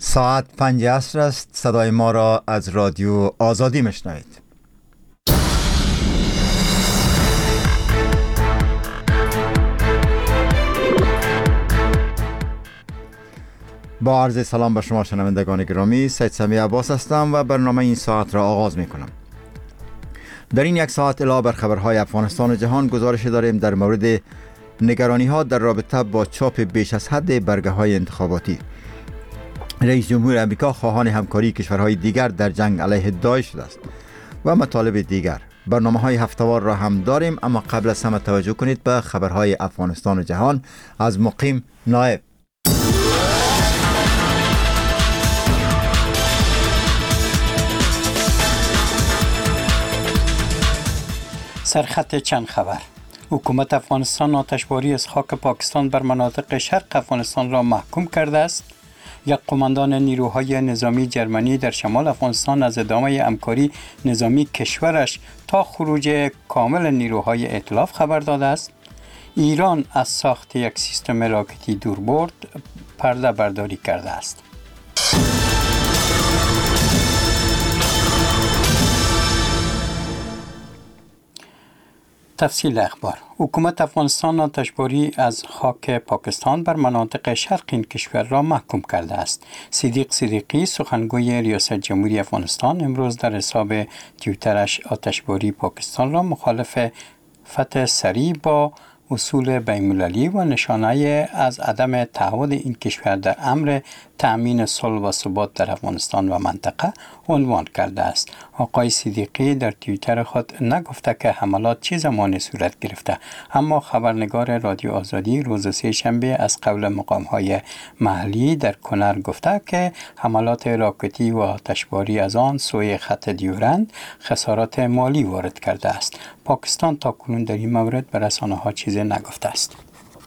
ساعت 5 عصر است. صدای ما را از رادیو آزادی میشنوید. با عرض سلام به شما شنوندگان گرامی، سید سمی عباس هستم و برنامه این ساعت را آغاز می کنم. در این یک ساعت علاوه بر خبرهای افغانستان و جهان گزارش داریم در مورد نگرانی ها در رابطه با چاپ بیش از حد برگه های انتخاباتی. رئیس جمهور امریکا خواهان همکاری کشورهای دیگر در جنگ علیه داعش شده است و مطالب دیگر. برنامه‌های هفته‌وار را هم داریم، اما قبل از همه توجه کنید به خبرهای افغانستان و جهان از مقیم نایب. سرخط چند خبر. حکومت افغانستان آتشباری از خاک پاکستان بر مناطق شرق افغانستان را محکوم کرده است. یک قماندان نیروهای نظامی جرمنی در شمال افغانستان از ادامه همکاری نظامی کشورش تا خروج کامل نیروهای ائتلاف خبر داده است. ایران از ساخت یک سیستم راکتی دوربرد پرده برداری کرده است. تفصیل اخبار. حکومت افغانستان آتشباری از خاک پاکستان بر مناطق شرق این کشور را محکوم کرده است. صدیق صدیقی سخنگوی ریاست جمهوری افغانستان امروز در حساب توییترش آتشباری پاکستان را مخالف فتح سریع با اصول بین‌المللی و نشانه از عدم تعهد این کشور در امر تأمین صلح و ثبات در افغانستان و منطقه عنوان کرده است. آقای صدیقی در توییتر خود نگفته که حملات چه زمانی صورت گرفته، اما خبرنگار رادیو آزادی روز سه‌شنبه از قول مقام‌های محلی در کنر گفته که حملات راکتی و آتشباری از آن سوی خط دیورند خسارات مالی وارد کرده است. پاکستان تاکنون در این مورد به رسانه‌ها چیزی نگفته است.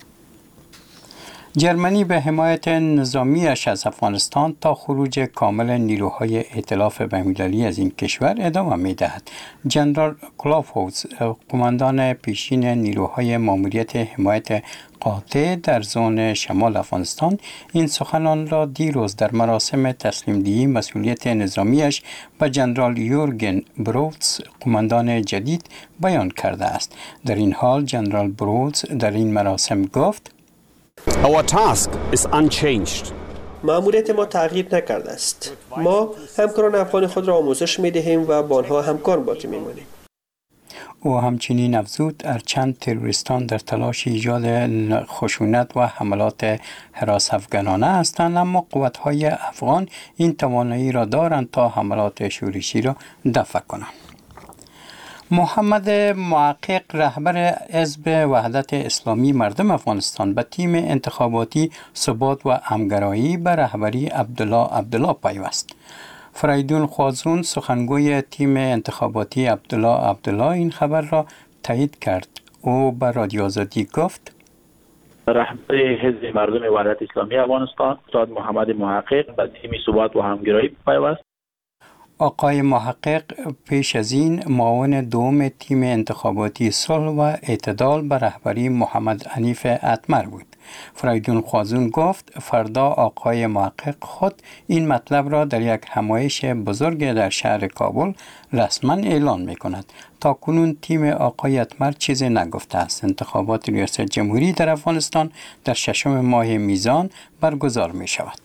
جرمنی به حمایت نظامیش از افغانستان تا خروج کامل نیروهای ائتلاف بین‌المللی از این کشور ادامه می‌دهد. جنرال کلافهوز، قماندان پیشین نیروهای ماموریت حمایت قاطع در زون شمال افغانستان، این سخنان را دیروز در مراسم تسلیم دهی مسئولیت نظامیش به جنرال یورگن بروتس، قماندان جدید، بیان کرده است. در این حال جنرال بروتس در این مراسم گفت: Our task is unchanged. مأموریت ما تغییر نکرده است. ما همکاران افغان خود را آموزش می‌دهیم و با آنها همکار باقی می‌مانیم. او همچنین افزود هرچند تروریستان در تلاش ایجاد خشونت و حملات هراس‌افکنانه هستند، اما قوت‌های افغان این توانایی را دارند تا حملات شورشی را دفع کنند. محمد محقق، رهبر حزب وحدت اسلامی مردم افغانستان، به تیم انتخاباتی ثبات و همگرایی به رهبری عبدالله پیوست. فریدون خوازون، سخنگوی تیم انتخاباتی عبدالله این خبر را تایید کرد. او به رادیو آزادی گفت: رهبر حزب مردم وحدت اسلامی افغانستان استاد محمد محقق به تیم ثبات و همگرایی پیوست. آقای محقق پیش از این معاون دوم تیم انتخاباتی صلح و اعتدال به رهبری محمد حنیف اتمر بود. فریدون خوازون گفت فردا آقای محقق خود این مطلب را در یک همایش بزرگ در شهر کابل رسما اعلان می کند. تا کنون تیم آقای اتمر چیزی نگفته است. انتخابات ریاست جمهوری در افغانستان در 6 ماه میزان برگزار می شود.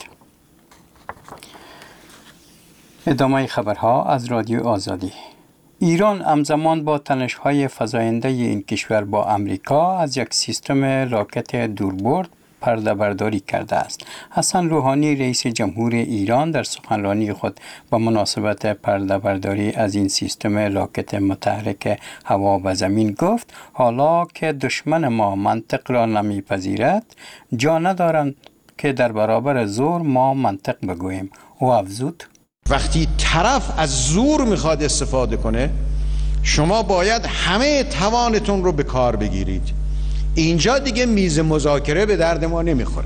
ادامه خبرها از رادیو آزادی. ایران همزمان با تنش‌های فزاینده این کشور با امریکا از یک سیستم راکت دوربرد پرده برداری کرده است. حسن روحانی رئیس جمهور ایران در سخنرانی خود با مناسبت پرده برداری از این سیستم راکت متحرک هوا و زمین گفت حالا که دشمن ما منطق را نمیپذیرد، جا ندارند که در برابر زور ما منطق بگوییم. او افزود: وقتی طرف از زور میخواد استفاده کنه، شما باید همه توانتون رو به کار بگیرید. اینجا دیگه میز مذاکره به درد ما نمیخوره.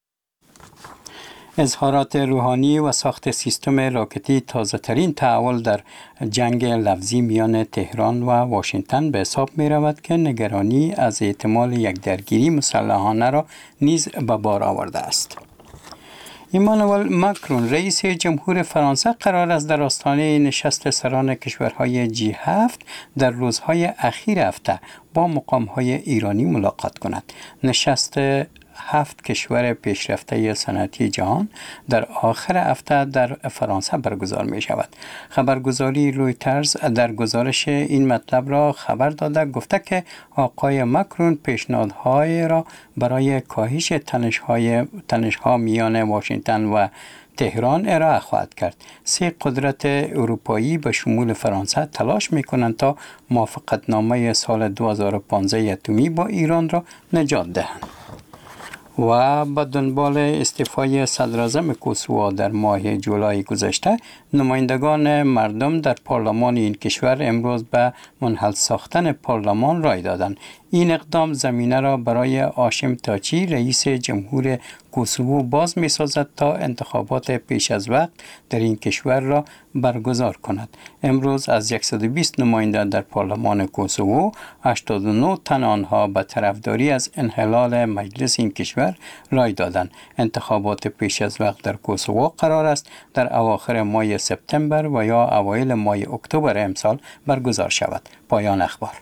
اظهارات روحانی و ساخت سیستم راکتی تازه ترین تحول در جنگ لفظی میان تهران و واشنگتن به حساب می رود که نگرانی از احتمال یک درگیری مسلحانه را نیز به بار آورده است. ایمانوئل ماکرون رئیس جمهور فرانسه قرار است در آستانه نشست سران کشورهای G7 در روزهای اخیر هفته با مقام‌های ایرانی ملاقات کند. نشست 7 کشور پیشرفته صنعتی جهان در آخر هفته در فرانسه برگزار می شود. خبرگزاری رویترز در گزارش این مطلب را خبر داده گفته که آقای ماکرون پیشنهادهای را برای کاهش تنش‌ها میان واشنگتن و تهران ارائه خواهد کرد. 3 قدرت اروپایی به شمول فرانسه تلاش می‌کنند تا موافقتنامه سال 2015 اتمی با ایران را نجات دهند. و به دنبال استعفای صدراعظم کوسوو در ماه جولای گذشته، نمایندگان مردم در پارلمان این کشور امروز به منحل ساختن پارلمان رای دادند. این اقدام زمینه را برای هاشم تاچی رئیس جمهور کوسوو باز می سازد تا انتخابات پیش از وقت در این کشور را برگزار کند. امروز از 120 نماینده در پارلمان کوسوو 89 تن آنها به طرفداری از انحلال مجلس این کشور رای دادند. انتخابات پیش از وقت در کوسوو قرار است در اواخر ماه سپتامبر و یا اوایل ماه اکتبر امسال برگزار شود. پایان اخبار.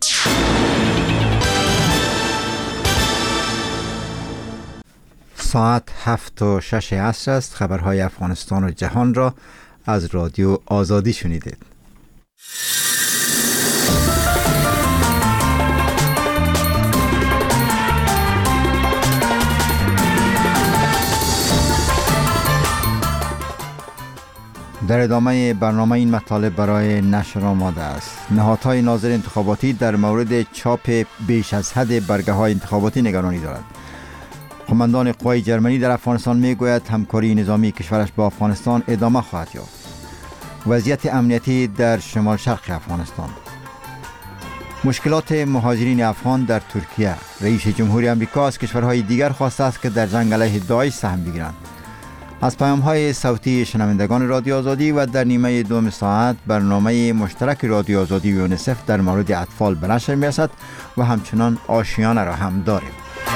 ساعت 7:06 عصر است. خبرهای افغانستان و جهان را از رادیو آزادی شنیدید. در ادامه برنامه این مطالب برای نشر آماده است. نهادهای ناظر انتخاباتی در مورد چاپ بیش از حد برگه‌های انتخاباتی نگرانی دارد. قماندان قوای جرمنی در افغانستان میگوید همکاری نظامی کشورش با افغانستان ادامه خواهد یافت. وضعیت امنیتی در شمال شرق افغانستان. مشکلات مهاجرین افغان در ترکیه. رئیس جمهوری آمریکا از کشورهای دیگر خواسته است که در جنگ علیه داعش سهم بگیرند. از پیام‌های صوتی شنوندگان رادیو آزادی و در نیمه دوم ساعت برنامه مشترک رادیو آزادی و یونیسف در مورد اطفال به نشر می‌رسد و همچنان آشیانه را هم داریم.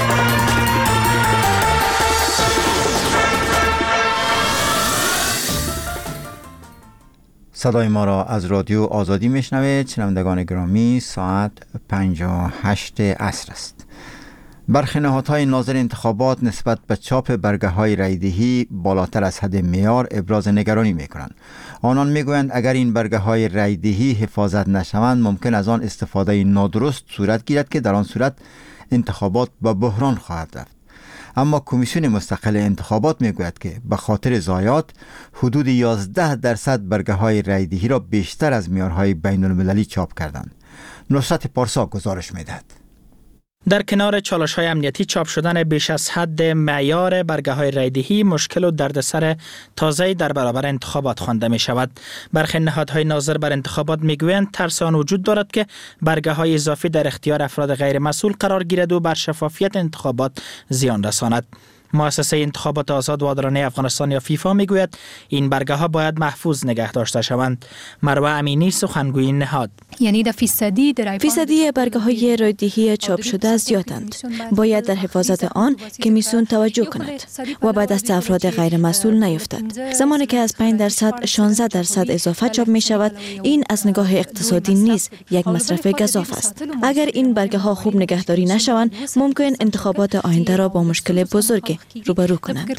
صدای ما را از رادیو آزادی میشنوید. شنوندگان گرامی، ساعت 5:08 عصر است. برخی نهادهای ناظر انتخابات نسبت به چاپ برگه‌های رایدهی بالاتر از حد معیار ابراز نگرانی می‌کنند. آنان می‌گویند اگر این برگه‌های رایدهی حفاظت نشوند ممکن از آن استفاده نادرست صورت گیرد که در آن صورت انتخابات به بحران خواهد رفت. اما کمیسیون مستقل انتخابات میگوید که به خاطر ضایعات حدود 11% برگه‌های رایدهی را بیشتر از معیارهای بین‌المللی چاپ کردند. نصرت پارسا گزارش می‌دهد. در کنار چالش‌های امنیتی، چاپ شدن بیش از حد معیار برگه‌های رایدهی مشکل و دردسر تازه‌ای در برابر انتخابات خوانده می‌شود. برخی نهادهای ناظر بر انتخابات می‌گویند ترس آن وجود دارد که برگه‌های اضافی در اختیار افراد غیر مسئول قرار گیرد و بر شفافیت انتخابات زیان رساند. مؤسسه انتخابات آزاد و عادلانه افغانستان یا فیفا میگوید این برگه ها باید محفوظ نگه داشته شوند. مروه امینی سخنگوی نهاد: یعنی در فیصدی برگه های رایدهی چاپ شده زیادند. باید در حفاظت آن کمیسیون توجه کند و به دست افراد غیر مسئول نیفتد. زمانی که از 5% 16% اضافه چاپ می شود، این از نگاه اقتصادی نیز یک مصرف گزاف است. اگر این برگه ها خوب نگهداری نشوند، ممکن انتخابات آینده را با مشکل بزرگی روبرو کنند.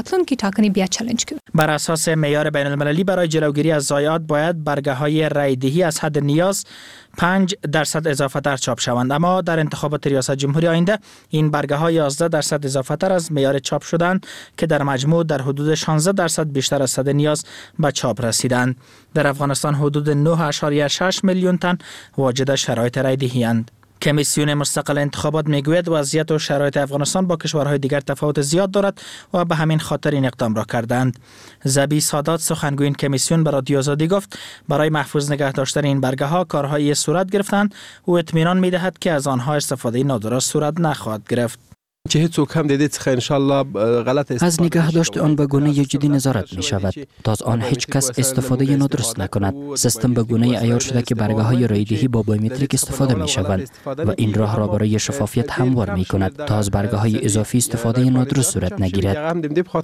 بر اساس معیار بین المللی برای جلوگیری از ضایعات باید برگه های رایدهی از حد نیاز 5% اضافه تر چاپ شوند، اما در انتخابات ریاست جمهوری آینده این برگه ها 11% اضافه تر از معیار چاپ شدند که در مجموع در حدود 16% بیشتر از حد نیاز به چاپ رسیدند. در افغانستان حدود 9.6 میلیون تن واجد شرایط رایدهی اند. کمیسیون مستقل انتخابات میگوید وضعیت و شرایط افغانستان با کشورهای دیگر تفاوت زیاد دارد و به همین خاطر این اقدام را کردند. زبی سادات سخنگوی این کمیسیون به رادیو آزادی گفت برای محفوظ نگه داشتن این برگه ها کارهای صورت گرفتند و اطمینان میدهد که از آنها استفاده نادرست صورت نخواهد گرفت. چه هیچ هم دیدید څخه ان شاء الله غلط از نگاه داشت آن به گونه جدی نظارت می شود تا از آن هیچ کس استفاده نادرست نکند. سیستم به گونه عیار شده که برگه های رایدهی با بایومتریک استفاده می شوند و این راه را برای شفافیت هموار می کند تا از برگه های اضافی استفاده نادرست صورت نگیرد.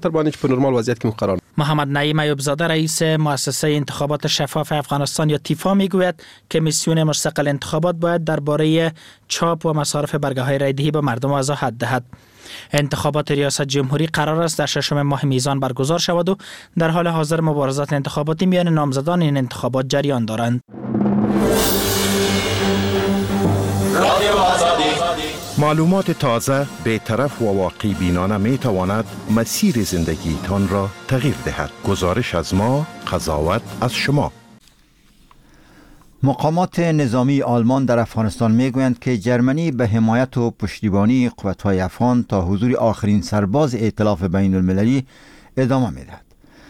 محمد نعیم ایوب زاده رئیس مؤسسه انتخابات شفاف افغانستان یا تیفا میگوید کمیسیون مستقل انتخابات باید درباره چاپ و مصارف برگه های رایدهی به مردم وضاحت دهد. انتخابات ریاست جمهوری قرار است در 6 ماه میزان برگزار شود و در حال حاضر مبارزات انتخاباتی میان نامزدان این انتخابات جریان دارند. معلومات تازه، بی‌طرف و واقعی بینانه می تواند مسیر زندگی تان را تغییر دهد. گزارش از ما، قضاوت از شما. مقامات نظامی آلمان در افغانستان میگویند که جرمنی به حمایت و پشتیبانی قوت‌های افغان تا حضور آخرین سرباز ائتلاف بین المللی ادامه میدهد.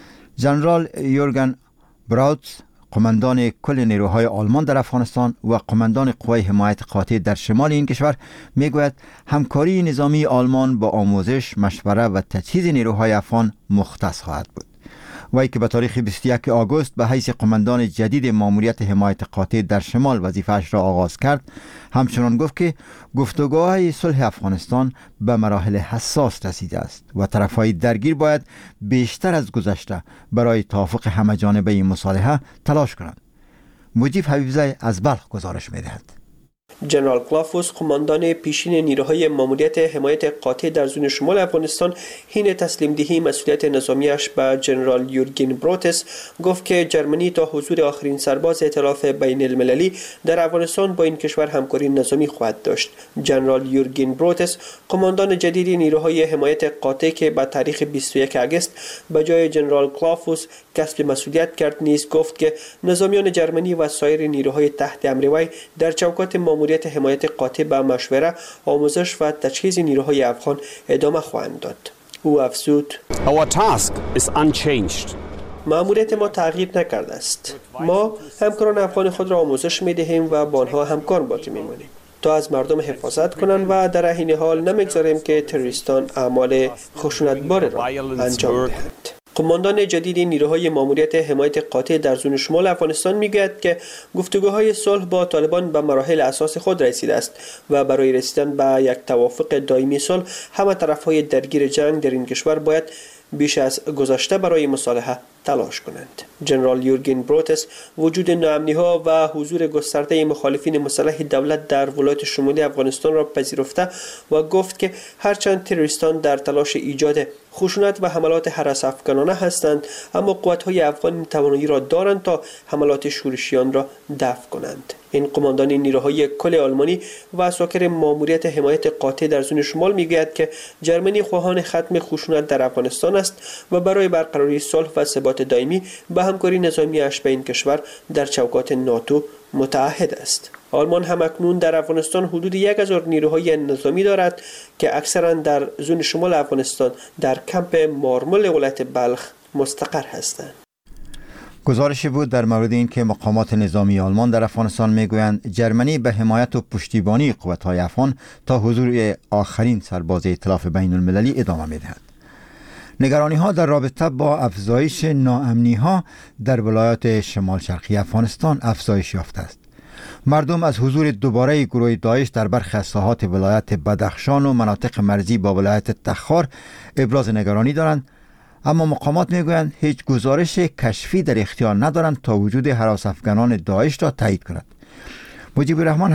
ژنرال یورگن براوتس، قماندان کل نیروهای آلمان در افغانستان و قماندان قوای حمایت قاطع در شمال این کشور میگوید همکاری نظامی آلمان با آموزش، مشوره و تجهیز نیروهای افغان مختص خواهد بود. وی که به تاریخ 21 آگوست به حیث قماندان جدید ماموریت حمایت قاطع در شمال وظیفه‌اش را آغاز کرد، همچنان گفت که گفتگوهای صلح افغانستان به مراحل حساس رسیده است و طرفهای درگیر باید بیشتر از گذشته برای توافق همه‌جانبه مصالحه تلاش کنند. مجیب حبیبزی از بلخ گزارش می‌دهد. جنرال کلافوس، قماندان پیشین نیروهای ماموریت حمایت قاطع در زون شمال افغانستان، حین تسلیم دهی مسئولیت نظامیش به جنرال یورگن بروتس گفت که جرمنی تا حضور آخرین سرباز ائتلاف بین المللی در افغانستان با این کشور همکاری نظامی خواهد داشت. جنرال یورگن بروتس، قماندان جدید نیروهای حمایت قاطع که با تاریخ 21 آگوست به جای جنرال کلافوس کسب مسئولیت کرد، نیز گفت که نظامیان جرمنی و سایر نیروهای تحت امر وی در چوکات ماموریت حمایت قاطع به مشوره، آموزش و تجهیز نیروهای افغان ادامه خواهند داد. او افزود: Our task is unchanged. ماموریت ما تغییر نکرده است. ما همکاران افغان خود را آموزش می‌دهیم و با آنها همکار باقی می‌مانیم تا از مردم حفاظت کنند و در این حال نمی‌گذاریم که تروریستان اعمال خشونتبار را انجام دهند. قماندان جدید نیروهای ماموریت حمایت قاطع در زون شمال افغانستان میگوید که گفتگوهای صلح با طالبان به مراحل اساس خود رسیده است و برای رسیدن به یک توافق دائمی صلح همه طرفهای درگیر جنگ در این کشور باید بیش از گذشته برای مصالحه تلاش کنند. جنرال یورگن بروتس وجود ناامنی‌ها و حضور گسترده مخالفین مسلح دولت در ولایت شمالی افغانستان را پذیرفته و گفت که هرچند تروریستان در تلاش ایجاد خشونت و حملات هراس‌افکنانه هستند، اما قوت‌های افغان توانایی را دارند تا حملات شورشیان را دفع کنند. این قماندان نیروهای کل آلمانی و ساکر ماموریت حمایت قاطع در زون شمال میگوید که جرمنی خواهان ختم خشونت در افغانستان است و برای برقراری صلح و ثبات دائمی به همکاری نظامی‌اش به این کشور در چوکات ناتو متعهد است. آلمان هم اکنون در افغانستان حدود 1000 نیروهای نظامی دارد که اکثرا در زون شمال افغانستان در کمپ مارمل ولایت بلخ مستقر هستند. گزارشی بود در مورد این که مقامات نظامی آلمان در افغانستان میگویند جرمنی به حمایت و پشتیبانی قوت‌های افغان تا حضور آخرین سرباز ائتلاف بین المللی ادامه میدهد. نگرانی ها در رابطه با افزایش ناامنی ها در ولایات شمال شرقی افغانستان افزایش یافته است. مردم از حضور دوباره گروه داعش در برخی از ساحات ولایت بدخشان و مناطق مرزی با ولایت تخار ابراز نگرانی دارند، اما مقامات میگویند هیچ گزارش کشفی در اختیار ندارند تا وجود هراس‌افکنان داعش را تایید کند. مجیب الرحمن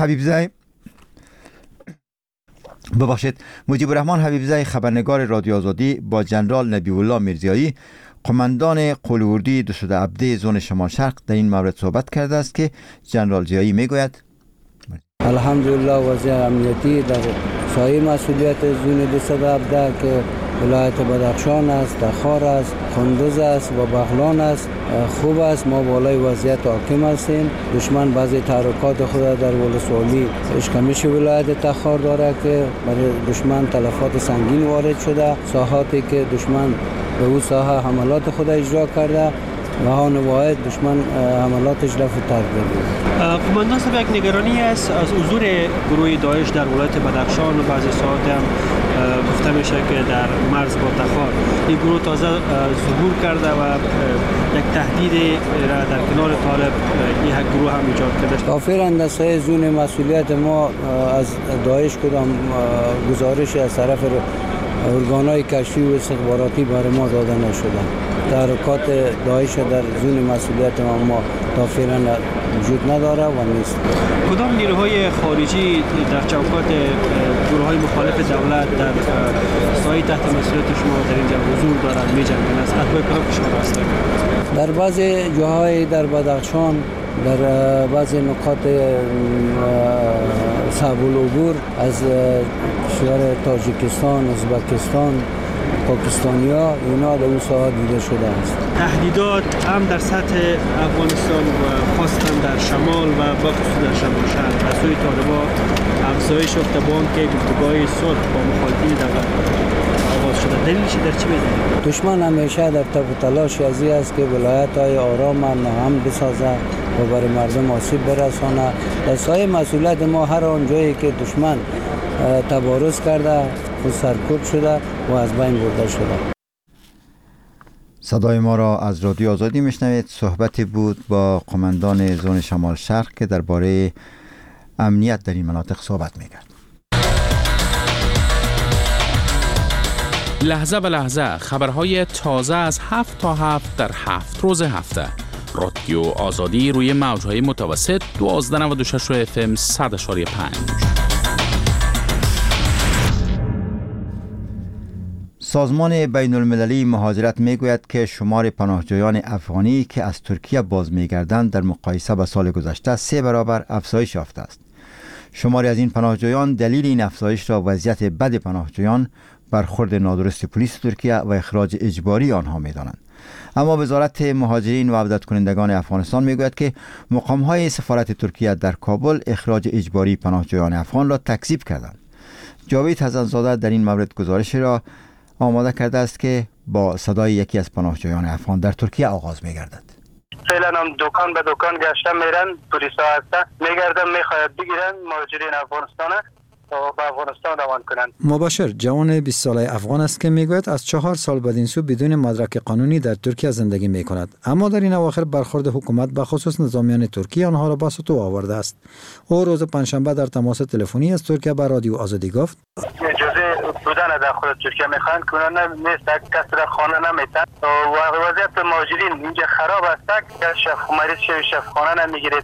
حبیبزی خبرنگار رادیو آزادی با جنرال نبی الله میرزایی، قماندان قلوردی 217 زون شمال شرق در این مورد صحبت کرده است که جنرال زیایی میگوید: الحمدلله وضع امنیتی در سایه مسئولیت زون 217 که ولایت بدخشان است، تخار است، کندوز است و بغلان است خوب است. ما بالای وضعیت حاکم هستیم. دشمن بعضی تحرکات خود در ولسوالی اشکمش ولایت تخار داره که برای دشمن تلفات سنگین وارد شده. ساحاتی که دشمن به او ساحه حملات خود اجرا کرده و آن واحد دشمن حملاتش رفت ترک بگیره. قماندان صاحب، یک نگرانی است از حضور گروه داعش در ولایت بدخشان و بعضی ساعات هم گفته میشه که در مرز با تخار این گروه تازه ظهور کرده و یک تهدید را در کنار طالب این گروه هم ایجاد کرده. کافر اندازه زون مسئولیت ما از داعش کدام گزارش از طرف ارگانهای کشفی و استخباراتی برای ما داده نشده. تحرکات داعش در زون مسئولیت ما تا فعلا وجود نداره و نیست. کدام نیروهای خارجی در چوکات گروه‌های مخالف دولت در سایه تحت مسئولیت شما در اینجا حضور دارند، می‌جنگند؟ از اتباع کدام کشور هستند؟ در بعضی جاهای در بدخشان، در بعضی نقاط صعب العبور از کشور تاجیکستان، ازبکستان، پاکستانیا اینا در اون ساعت دیده شده است. تهدیدات هم در سطح افغانستان و خاصتا در شمال و بخصوص در شمال شهر از سوی طالبان افزایش یافته با آنکه گفتگوهای صلح با مخالفین دولت آغاز شده. دلیلش در چی می‌دونید؟ دشمن همیشه در تب و تلاش ازی است که ولایت‌های آرام هم بسازه و برای مردم آسیب برسانه. در سایه مسئولیت ما هر آن جایی که دشمن تبارز کرده و سرکوب شده و از بین برده شده. صدای ما را از رادیو آزادی میشنوید. صحبتی بود با قماندان زون شمال شرق که درباره امنیت در این مناطق صحبت میکرد. لحظه به لحظه خبرهای تازه از 7 تا 7 در 7 روز هفته. رادیو آزادی روی موجهای متوسط 1296 FM 100.5. سازمان بین المللی مهاجرت میگوید که شمار پناهجویان افغانی که از ترکیه باز میگردند در مقایسه با سال گذشته 3 برابر افزایش یافته است. شماری از این پناهجویان دلیل این افزایش را وضعیت بد پناهجویان، برخورد نادرست پلیس ترکیه و اخراج اجباری آنها می‌دانند. اما وزارت مهاجرین و عودت کنندگان افغانستان میگوید که مقام‌های سفارت ترکیه در کابل اخراج اجباری پناهجویان افغان را تکذیب کردند. جاوید حسن‌زاده در این مورد گزارشی را آماده کرده است که با صدای یکی از پناهجویان افغان در ترکیه آغاز می‌گردد. فعلا هم دکان به دکان گشته میرن، پلیسا هستن میگردن میخواید بگیرن مهاجرین افغانستان و به افغانستان روان کنند. مباشر جوان 20 ساله افغان است که میگوید از 4 سال بعد این سو بدون مدرک قانونی در ترکیه زندگی میکند، اما در این اواخر برخورد حکومت به خصوص نظامیان ترکیه آنها را به سطوح آورده است. او روز پنجشنبه در تماس تلفنی از ترکیه به رادیو آزادی گفت اجازه بودن در خود ترکیه میخوان کنن، نیست کسی را خانه نمیتن و وضعیت مهاجرین اینجا خراب است که مریض شفاخانه نمیگیره،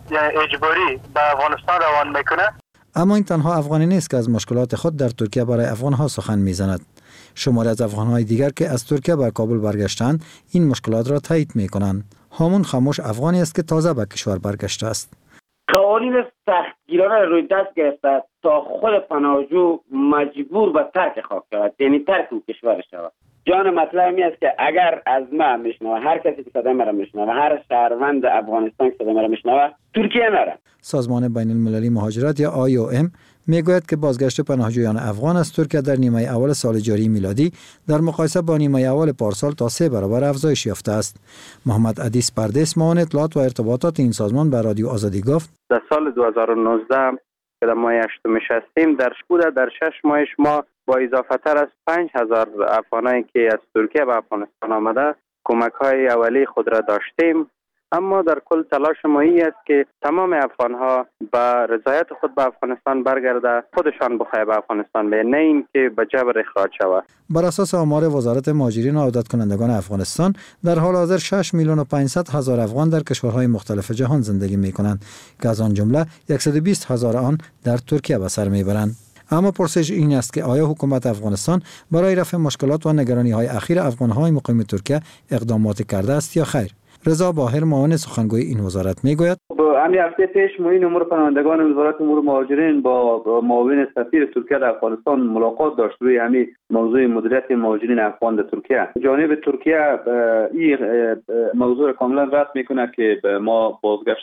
اجباری به افغانستان روان میکنه. اما این تنها افغانی نیست که از مشکلات خود در ترکیه برای افغانها سخن میزند. شماری از افغانهای دیگر که از ترکیه به کابل برگشتند این مشکلات را تایید میکنند. هامون خاموش افغانی است که تازه به کشور برگشته است. قوانین سختگیرانه روی دست گرفته تا خود پناهجو مجبور به ترک خاک شود، یعنی ترک او کشور شود. جان مطلب می است که اگر از ما میشنوه، هر کسی که صدای مرا میشنوه، هر شهروند افغانستان که صدای مرا میشنوه، ترکیه نره. سازمان بین المللی مهاجرت یا IOM میگوید که بازگشت پناهجویان افغان از ترکیه در نیمه اول سال جاری میلادی در مقایسه با نیمه اول پارسال تا 3 برابر افزایش یافته است. محمد ادیس پردیس، معاون اطلاعات و ارتباطات این سازمان به رادیو آزادی گفت در سال 2019 که در ماه 8 نشستیم در 6 ماهش ما با اضافه تر از 5000 افغانایی که از ترکیه به افغانستان آمده کمک های اولیه خود را داشتیم. اما در کل تلاش ما این است که تمام افغانها با رضایت خود به افغانستان برگرده، خودشان بخواه به افغانستان به، نه این که به جبر اخراج شود. بر اساس آمار وزارت مهاجرین و عودت کنندگان افغانستان در حال حاضر 6,500,000 افغان در کشورهای مختلف جهان زندگی می کنند که از آن جمله 120,000 آن در ترکیه به سر می برند. اما پرسش این است که آیا حکومت افغانستان برای رفع مشکلات و نگرانی‌های اخیر افغان‌های مقیم ترکیه اقداماتی کرده است یا خیر؟ رضا باهر، معاون سخنگوی این وزارت میگوید همین هفته پیش معین امور پناهندگان وزارت امور مهاجرین با معاون سفیر ترکیه در افغانستان ملاقات داشت روی همین موضوع مدیریت مهاجرین افغان در ترکیه. جانب ترکیه این موضوع را کاملا رد میکنه که ما بازگشت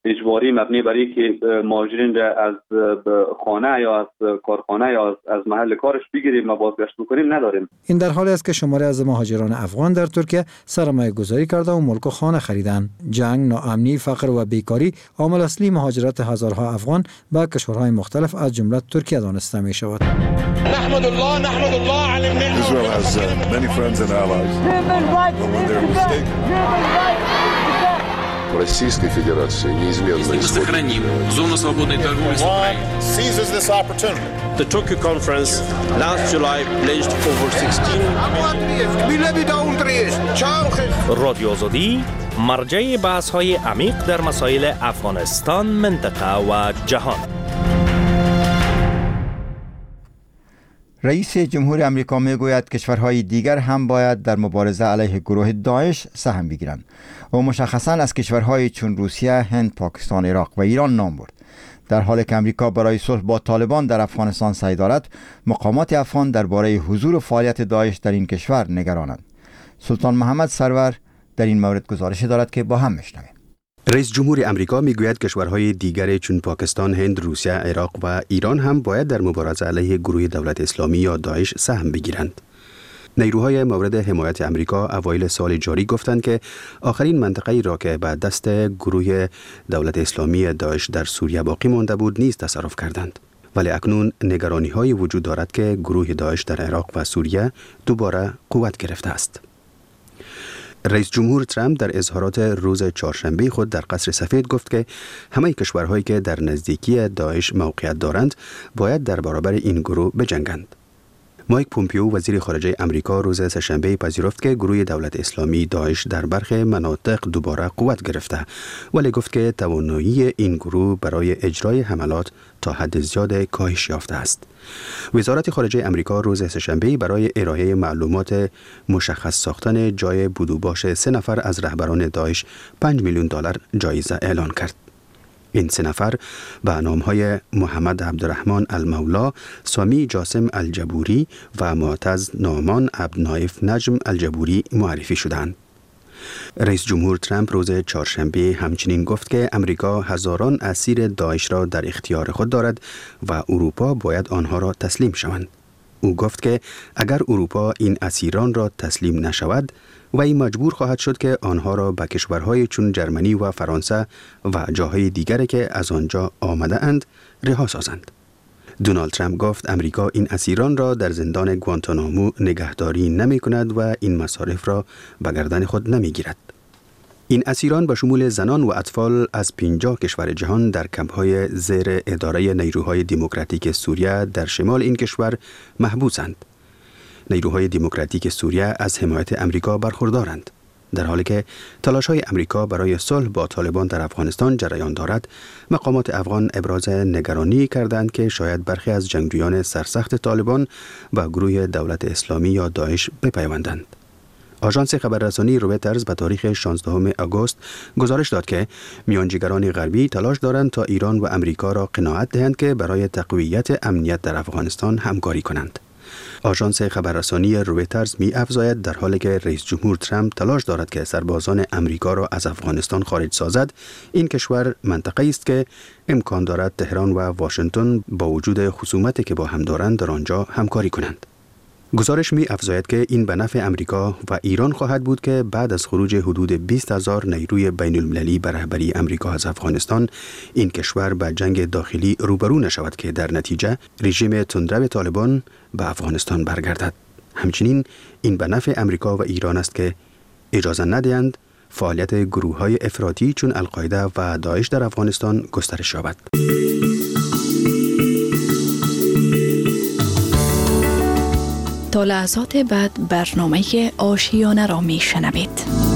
اجباری مبنی بر اینکه مهاجرین را از خانه یا از کارخانه یا از محل کارش بگیریم و بازگشت بکنیم نداریم. این در حالی است که شماری از مهاجران افغان در ترکیه سرمایه گذاری کرده و ملک و خانه خریدند. جنگ، ناامنی، فقر و بیکاری عامل اصلی مهاجرت هزارها افغان به کشورهای مختلف از جمله ترکیه دانسته می شود. نحمد الله على النعمة. Israel has many friends and allies. But when they're mistaken. Российской Федерации неизменно сохраним зону свободной торговли с Украиной. seizes this opportunity. The Tokyo conference last July pledged over 16 رادیو آزادی مرجع بحث‌های عمیق در مسائل افغانستان، منطقه و جهان. رئیس جمهور آمریکا میگوید کشورهای دیگر هم باید در مبارزه علیه گروه داعش سهم بگیرند و مشخصاً از کشورهای چون روسیه، هند، پاکستان، عراق و ایران نام برد. در حالی که آمریکا برای صلح با طالبان در افغانستان سعی دارد، مقامات افغان درباره حضور و فعالیت داعش در این کشور نگرانند. سلطان محمد سرور در این مورد گزارش دارد که با هم میشنویم. رئیس جمهور آمریکا میگوید کشورهای دیگر چون پاکستان، هند، روسیه، عراق و ایران هم باید در مبارزه علیه گروه دولت اسلامی یا داعش سهم بگیرند. نیروهای مورد حمایت آمریکا اوایل سال جاری گفتند که آخرین منطقه‌ای را که به دست گروه دولت اسلامی داعش در سوریه باقی مانده بود نیز تصرف کردند. ولی اکنون نگرانی‌های وجود دارد که گروه داعش در عراق و سوریه دوباره قوت گرفته است. رئیس جمهور ترامپ در اظهارات روز چهارشنبه خود در قصر سفید گفت که همه کشورهایی که در نزدیکی داعش موقعیت دارند باید در برابر این گروه بجنگند. مایک پومپیو وزیر خارجه آمریکا روز سه‌شنبه پذیرفت که گروه دولت اسلامی داعش در برخی مناطق دوباره قوت گرفته، ولی گفت که توانایی این گروه برای اجرای حملات تا حد زیاد کاهش یافته است. وزارت خارجه آمریکا روز سه‌شنبه برای ارائه معلومات مشخص ساختن جای بدوباش 3 نفر از رهبران داعش $5 میلیون جایزه اعلان کرد. این 3 نفر به نام‌های محمد عبدالرحمن المولا، سامی جاسم الجبوری و معتز نعمان عبدالنایف نجم الجبوری معرفی شدند. رئیس جمهور ترامپ روز چهارشنبه همچنین گفت که امریکا هزاران اسیر داعش را در اختیار خود دارد و اروپا باید آنها را تسلیم شوند. او گفت که اگر اروپا این اسیران را تسلیم نشود، وی مجبور خواهد شد که آنها را به کشورهای چون جرمنی و فرانسه و جاهای دیگری که از آنجا آمده اند رها سازند. دونالد ترامپ گفت امریکا این اسیران را در زندان گوانتانامو نگهداری نمی کند و این مصارف را به گردن خود نمی گیرد. این اسیران به شمول زنان و اطفال از 50 کشور جهان در کمپ‌های زیر اداره نیروهای دموکراتیک سوریه در شمال این کشور محبوسند. نیروهای دموکراتیک سوریه از حمایت امریکا برخوردارند. در حالی که تلاش‌های امریکا برای صلح با طالبان در افغانستان جریان دارد، مقامات افغان ابراز نگرانی کردند که شاید برخی از جنگجویان سرسخت طالبان به گروه دولت اسلامی یا داعش بپیوندند. آژانس خبررسانی رویترز به تاریخ 16 آگوست گزارش داد که میانجیگران غربی تلاش دارند تا ایران و امریکا را قناعت دهند که برای تقویت امنیت در افغانستان همکاری کنند. آژانس خبررسانی رویترز می افزاید در حالی که رئیس جمهور ترامپ تلاش دارد که سربازان امریکا را از افغانستان خارج سازد، این کشور منطقه‌ای است که امکان دارد تهران و واشنگتن با وجود خصومتی که با هم دارند در آنجا همکاری کنند. گزارش می افزاید که این به نفع امریکا و ایران خواهد بود که بعد از خروج حدود 20,000 نیروی بین المللی به رهبری امریکا از افغانستان، این کشور به جنگ داخلی روبرو نشود که در نتیجه رژیم تندرو طالبان به افغانستان برگردد. همچنین این به نفع امریکا و ایران است که اجازه ندهند فعالیت گروه‌های افراطی چون القاعده و داعش در افغانستان گسترش یابد. تا لحظات بعد برنامه آشیانه را می شنوید.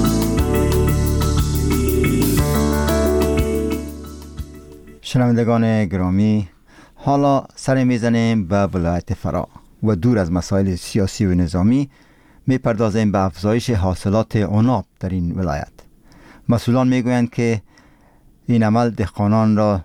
شنوندگان گرامی، حالا سر میزنیم به ولایت فرا و دور از مسائل سیاسی و نظامی میپردازیم به افزایش حاصلات عناب در این ولایت. مسئولان میگویند که این عمل دهقانان را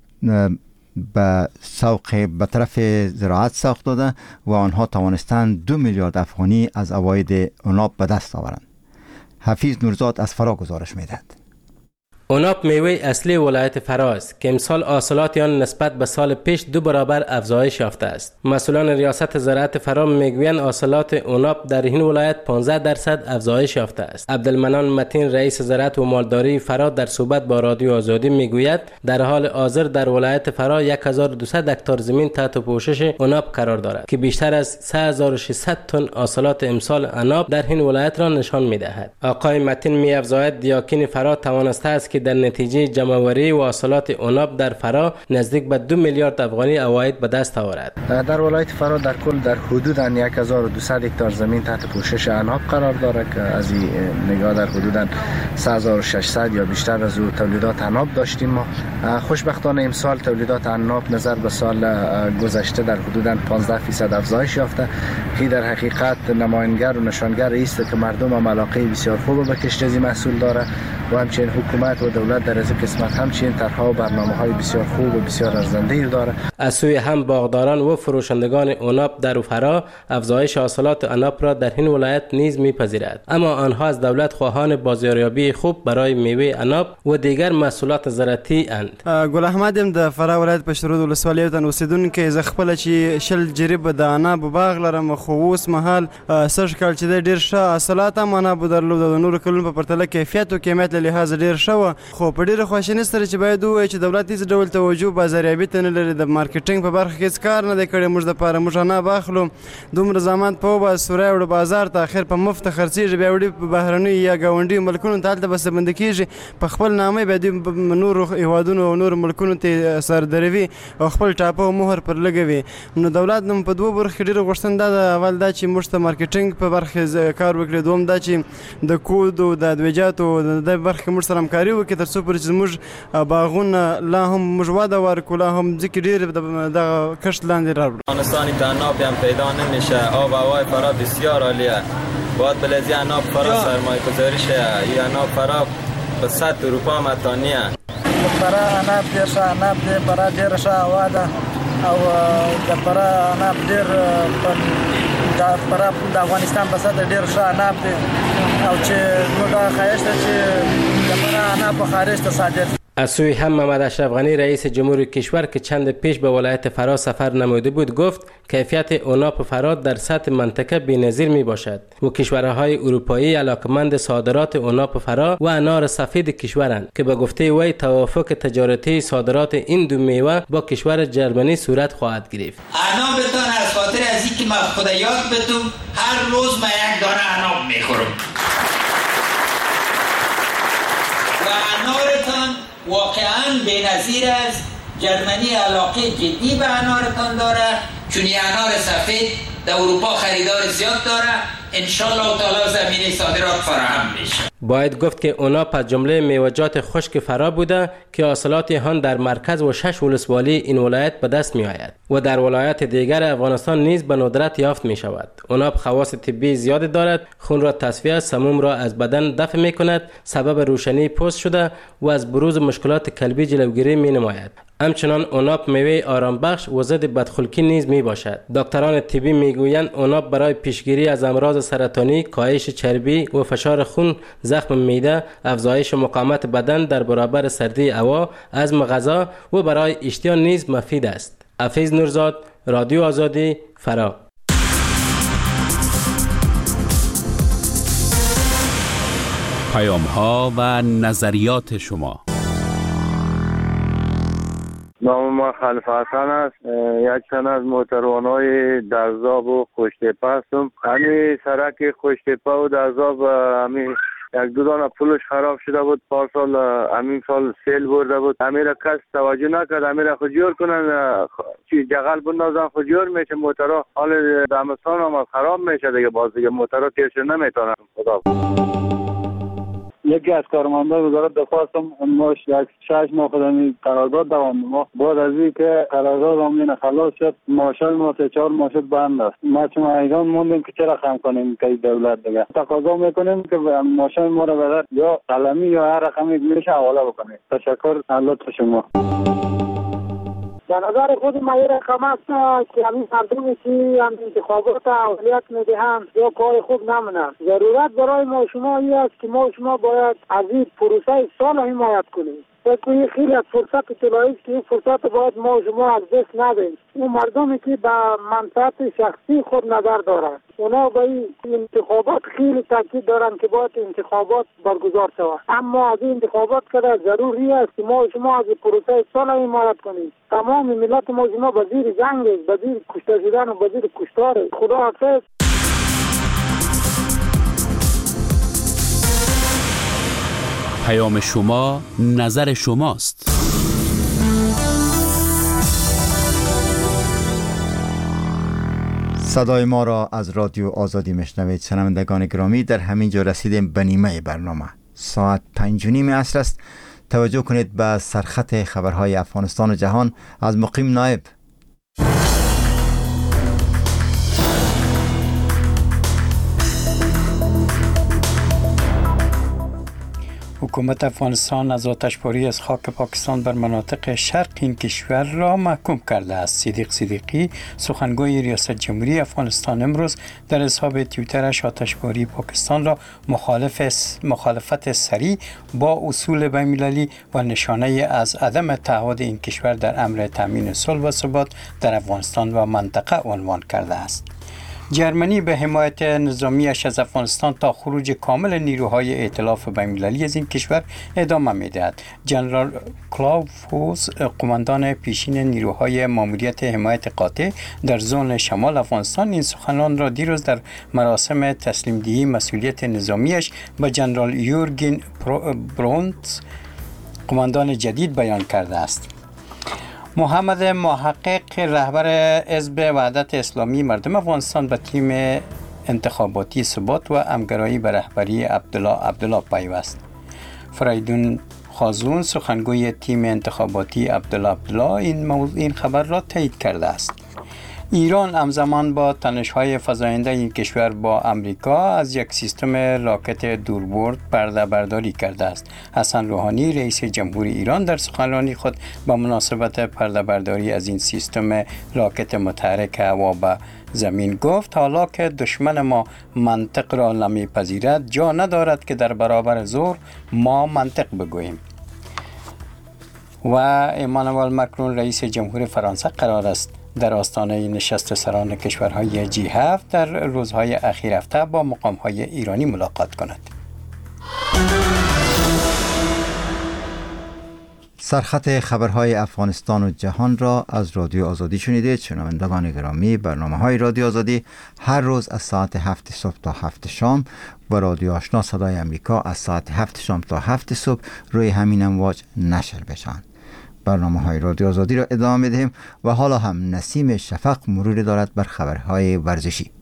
به طرف زراعت سوق داده و آنها توانستند 2 میلیارد افغانی از عواید عناب به دست آورند. حفیظ نورزاد از فرا گزارش میدهد. اوناپ میوه اصلی ولایت فرا است که امسال حاصلات آن نسبت به سال پیش 2 برابر افزایش یافته است. مسئولان ریاست زراعت فرا میگویند حاصلات اوناپ در این ولایت 15% افزایش یافته است. عبدالمنان متین رئیس زراعت و مالداری فرا در صحبت با رادیو آزادی میگوید در حال حاضر در ولایت فرا 1200 هکتار زمین تحت پوشش اوناپ قرار دارد که بیشتر از 3600 تن حاصلات امسال عناب در این ولایت را نشان میدهد. آقای متین می‌افزاید دیاکین فرا توانسته است که در نتیجه جمع‌آوری و حاصلات اوناب در فرا نزدیک به 2 میلیارد افغانی عواید به دست آورد. در ولایت فرا در کل در حدود 1200 هکتار زمین تحت پوشش عناب قرار دارد که از این نگاه در حدود 3600 یا بیشتر از او تولیدات عناب داشتیم. ما خوشبختانه امسال تولیدات عناب نظر به سال گذشته در حدود 15% افزایش یافته. این در حقیقت نماینگر و نشانگر است که مردم هم علاقه بسیار خوب به کشت محصول داره و همچنین حکومت و دولت در از قسمت همچنین طرح‌ها و برنامه‌های بسیار خوب و بسیار ارزنده داره. از سوی هم باغداران و فروشندگان عناب در فرا افزایش حاصلات عناب را در این ولایت نیز می‌پذیرند، اما آنها از دولت خواهان بازاریابی خوب برای میوه عناب و دیگر محصولات زراعتی اند. ګل احمد هم د فرا ولایت پشترود ولسوالۍ ته اوسیدونکو ز خپل چې شل جریب د عناب باغ لرم، خو اوس مهال سږ کال چې ډیر ښه حاصلات هم عناب درلود د نورو کلونو په پرتله کیفیت او قیمت له لحاظ ډیر ښه، خو په ډیره خواشینۍ سره چې باید ووایي چې دولت هیڅ ډول توجه بازاریابي ته نه لري، د مارکیټینګ په برخه کې هیڅ کار نه دی کړی. موږ دپاره موږ عناب اخلو، دومره زحمت په وباسو، راوړو بازار ته، اخر په مفت خرڅېږي، بیا وړي په بهرنیو یا ګاونډیو ملکونو ته هلته به بندي کېږي، په خپل نامه بیا دوی نورو هېوادونو او نورو ملکونو ته سردروي او خپل ټاپه او مهر پر لګوي. نو دولت نو په دوه برخو کې ډېره غوښتنه ده. اول دا چې موږ ته مارکیټینګ په برخه کار وکړي، دوم دا چې د کود او د ادویجاتو د برخه موږ سره همکاري وکړي تر څو پورې چې زموږ باغونه لا هم موږ وده ورکړو، لا هم ځکه ډېر د کښت لاندې راوړو. افغانستانی که عناب هم پیدا نمیشه، آب و هوای فرا بسیار عالیه، باید بلزی عناب فرا سرمایه گذاری شه. این عناب فرا به 100 اروپا متانیه. فرا عناب ډېر ښه عناب دی، فرا ډېره ښه هوا ده او د فرا عناب ډېر د افغانستان په سطحه ډېر ښه عناب دی او چې موږ خواهش ده چې د فرا عناب په خارج ته صادر. از سوی هم محمد اشرف غنی رئیس جمهور کشور که چند پیش به ولایت فرا سفر نموده بود گفت کیفیت عناب فرا در سطح منطقه بی‌نظیر می باشد و کشورهای اروپایی علاقمند صادرات عناب فرا و انار سفید کشورند که به گفته وی توافق تجارتی صادرات این دو میوه با کشور جرمنی صورت خواهد گرفت. عنابتان از خاطر از اینکه ما خود یاد بتم هر روز ما یک دانه عناب میخورم و انارتان واقعا بی‌نظیر است. جرمنی علاقه جدی به انارتان داره، چون انار سفید در اروپا خریدار زیاد داره. انشالله تعالی زمینه صادرات فراهم میشه. باید گفت که عناب از جمله میوه‌جات خشک فرا بوده که حاصلات آن در مرکز و 6 ولسوالی این ولایت به دست می آید و در ولایات دیگر افغانستان نیز به ندرت یافت می شود. عناب خواص طبی زیادی دارد، خون را تصفیه، سموم را از بدن دفع می کند، سبب روشنی پوست شده و از بروز مشکلات قلبی جلوگیری می نماید. همچنان عناب میوه آرام بخش و ضد بدخلقی نیز می باشد. دکتران طبی می گویند عناب برای پیشگیری از امراض سرطانی، کاهش چربی و فشار خون، زخم معده، افزایش مقاومت بدن در برابر سردی هوا، هضم غذا و برای اشتها نیز مفید است. حفیظ نورزاد، رادیو آزادی، فرا. پیام‌ها و نظریات شما. نام ما خلیفه حسن است. یک تن از موتروانای درزاب و خوشتپه هستم. همین سرک خوشتپه و درزاب همین یک دو دانه پولش خراب شده بود پارسال، همین سال سیل برده بود. همین را کس توجه نکرد، همین را خود جور کنن، جغل بندازن خود جور میشه. موترها حال دمستان هم خراب میشه دیگه، باز دیگه موترها تیرش نمیتونن. خدا یکی از کارمندان وزارت دفاع هستم. ما 6 ماه خدمی قرارداد دوام ما بعد از اینکه قرارداد همین خلاص شد ماشین ما 3-4 ماه شد بند است. ما چون ایران موندیم که چرا خم کنیم که دولت دیگه تقاضا میکنیم که ماشین ما رو بدن یا قلمی یا هر رقمی میشه حواله بکنیم. تشکر، الله تو شما. به نظر خود ما این رقم است که همین مردمی که هم انتخابات اولویت میدهند یا کار خوب نمونند. ضرورت برای ما شما این است که ما شما باید از این پروسه سال حمایت کنیم. بکنی خیلی از فرصت طلایی است که این فرصت باید ما شما از دست ندهیم. اون مردمی که به منفعت شخصی خود نظر دارند اونا به این انتخابات خیلی تاکید دارند که باید انتخابات برگزار شود، اما از این انتخابات که ضروری است که ما شما از پروسه صلح حمایت کنیم. تمام ملت ما شما به زیر جنگ است، به زیر کشته شدن و به زیر کشتار. خدا حافظ. پیام شما، نظر شماست. صدای ما را از رادیو آزادی میشنوید. شنوندگان گرامی، در همین جا رسیدیم به نیمه برنامه. ساعت 5:30 عصر است. توجه کنید به سرخط خبرهای افغانستان و جهان از مقیم نایب. حکومت افغانستان از آتشباری از خاک پاکستان بر مناطق شرق این کشور را محکوم کرده است. صدیق صدیقی، سخنگوی ریاست جمهوری افغانستان، امروز در حساب توییترش آتشباری پاکستان را مخالفت سریع با اصول بین‌المللی و نشانه از عدم تعهد این کشور در امر تامین صلح و ثبات در افغانستان و منطقه عنوان کرده است. جرمنی به حمایت نظامیش از افغانستان تا خروج کامل نیروهای ائتلاف بین‌المللی از این کشور ادامه می‌دهد. جنرال کلاوفوس، قماندان پیشین نیروهای ماموریت حمایت قاطع در زون شمال افغانستان، این سخنان را دیروز در مراسم تسلیم دهی مسئولیت نظامیش به جنرال یورگن برونت، قماندان جدید، بیان کرده است. محمد محقق، رهبر حزب وحدت اسلامی مردم افغانستان، به تیم انتخاباتی ثبات و همگرایی به رهبری عبدالله پیوست. فریدون خازون، سخنگوی تیم انتخاباتی عبدالله این خبر را تایید کرده است. ایران همزمان با تنش‌های فزاینده این کشور با امریکا از یک سیستم راکت دوربرد پرده برداری کرده است. حسن روحانی، رئیس جمهوری ایران، در سخنرانی خود به مناسبت پرده برداری از این سیستم راکت متحرک هوا به زمین گفت: حالا که دشمن ما منطق را نمی‌پذیرد، جا ندارد که در برابر زور ما منطق بگوییم. و امانوئل مکرون، رئیس جمهور فرانسه، قرار است در آستانه نشست سران کشورهای G7 در روزهای اخیر هفته با مقام‌های ایرانی ملاقات کند. سرخط خبرهای افغانستان و جهان را از رادیو آزادی شنیدید. شنوندگان گرامی، برنامه‌های رادیو آزادی هر روز از ساعت 7 صبح تا 7 شام و رادیو آشنا صدای امریکا از ساعت 7 شام تا 7 صبح روی همین امواج نشر بشن. برنامه‌های رادیو آزادی را ادامه می‌دهیم و حالا هم نسیم شفق مروری دارد بر خبرهای ورزشی.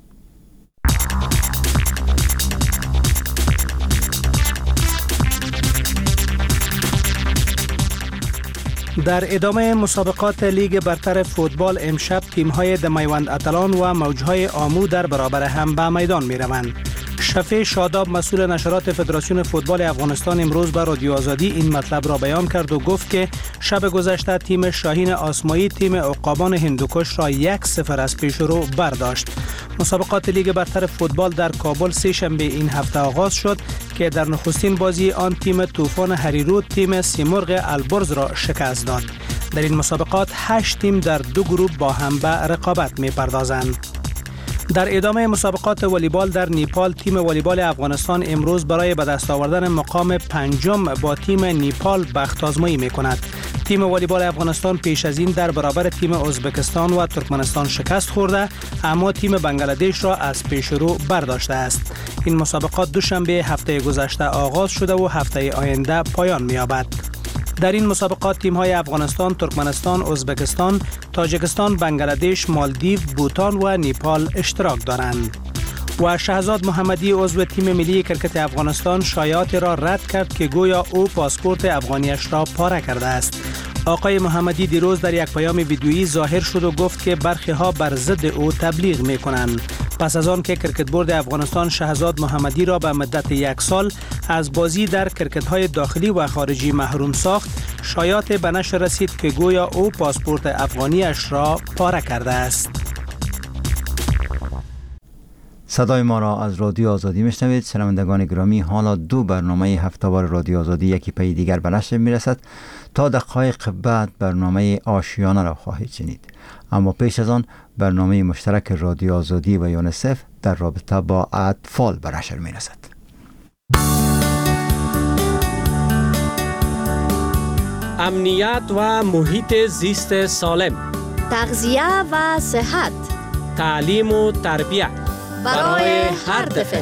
در ادامه مسابقات لیگ برتر فوتبال، امشب تیم‌های دمیوند اتلان و موجهای آمو در برابر هم به میدان می‌روند. شفیع شاداب، مسئول نشرات فدراسیون فوتبال افغانستان، امروز به رادیو آزادی این مطلب را بیان کرد و گفت که شب گذشته تیم شاهین آسمایی تیم عقابان هندوکش را 1-0 از پیش رو برداشت. مسابقات لیگ برتر فوتبال در کابل سه شنبه این هفته آغاز شد که در نخستین بازی آن تیم طوفان هریرود تیم سیمرغ البرز را شکست داد. در این مسابقات 8 تیم در 2 گروه با هم به رقابت می‌پردازند. در ادامه مسابقات والیبال در نیپال، تیم والیبال افغانستان امروز برای به دست آوردن مقام 5 با تیم نیپال بخت آزمایی می‌کند. تیم والیبال افغانستان پیش از این در برابر تیم ازبکستان و ترکمنستان شکست خورده، اما تیم بنگلادش را از پیش رو برداشته است. این مسابقات دوشنبه هفته گذشته آغاز شده و هفته آینده پایان می‌یابد. در این مسابقات تیم‌های افغانستان، ترکمنستان، ازبکستان، تاجیکستان، بنگلادش، مالدیو، بوتان و نیپال اشتراک دارند. و شهزاد محمدی، عضو تیم ملی کرکت افغانستان، شایعات را رد کرد که گویا او پاسپورت افغانیش را پاره کرده است. آقای محمدی دیروز در یک پیام ویدیویی ظاهر شد و گفت که برخی ها بر ضد او تبلیغ می‌کنند. پس از آن که کرکت بورد افغانستان شهزاد محمدی را به مدت 1 سال از بازی در کرکت‌های داخلی و خارجی محروم ساخت، شایعات به نشر رسید که گویا او پاسپورت افغانیش را پاره کرده است. صدای ما را از رادیو آزادی میشنوید. شنوندگان گرامی، حالا 2 برنامه هفته‌وار رادیو آزادی یکی پی دیگر به نشر میرسد. تا دقایق بعد برنامه آشیانه را خواهید شنید، اما پیش از آن برنامه مشترک رادیو آزادی و یونیسف در رابطه با اطفال به نشر میرسد. امنیت و محیط زیست سالم، تغذیه و صحت، تعلیم و تربیت برای هر طفل.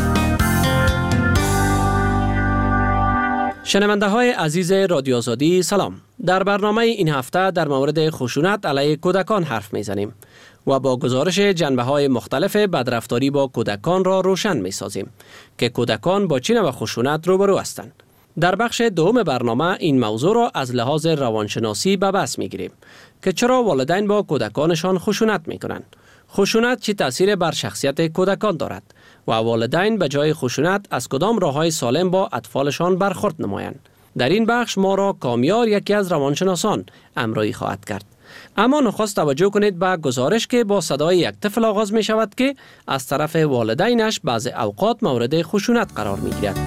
شنونده های عزیز رادیو آزادی سلام. در برنامه این هفته در مورد خشونت علیه کودکان حرف میزنیم و با گزارش جنبه های مختلف بدرفتاری با کودکان را روشن می سازیم که کودکان با چه نوع خشونت روبرو هستند. در بخش دوم برنامه این موضوع را از لحاظ روانشناسی به بحث می گیریم که چرا والدین با کودکانشان خشونت می کنند، خشونت چه تأثیر بر شخصیت کودکان دارد و والدین به جای خشونت از کدام راه‌های سالم با اطفالشان برخورد نمایند. در این بخش ما را کامیار، یکی از روانشناسان، همراهی خواهد کرد. اما نخست توجه کنید به گزارش که با صدای یک طفل آغاز می شود که از طرف والدینش بعض اوقات مورد خشونت قرار می گیرد.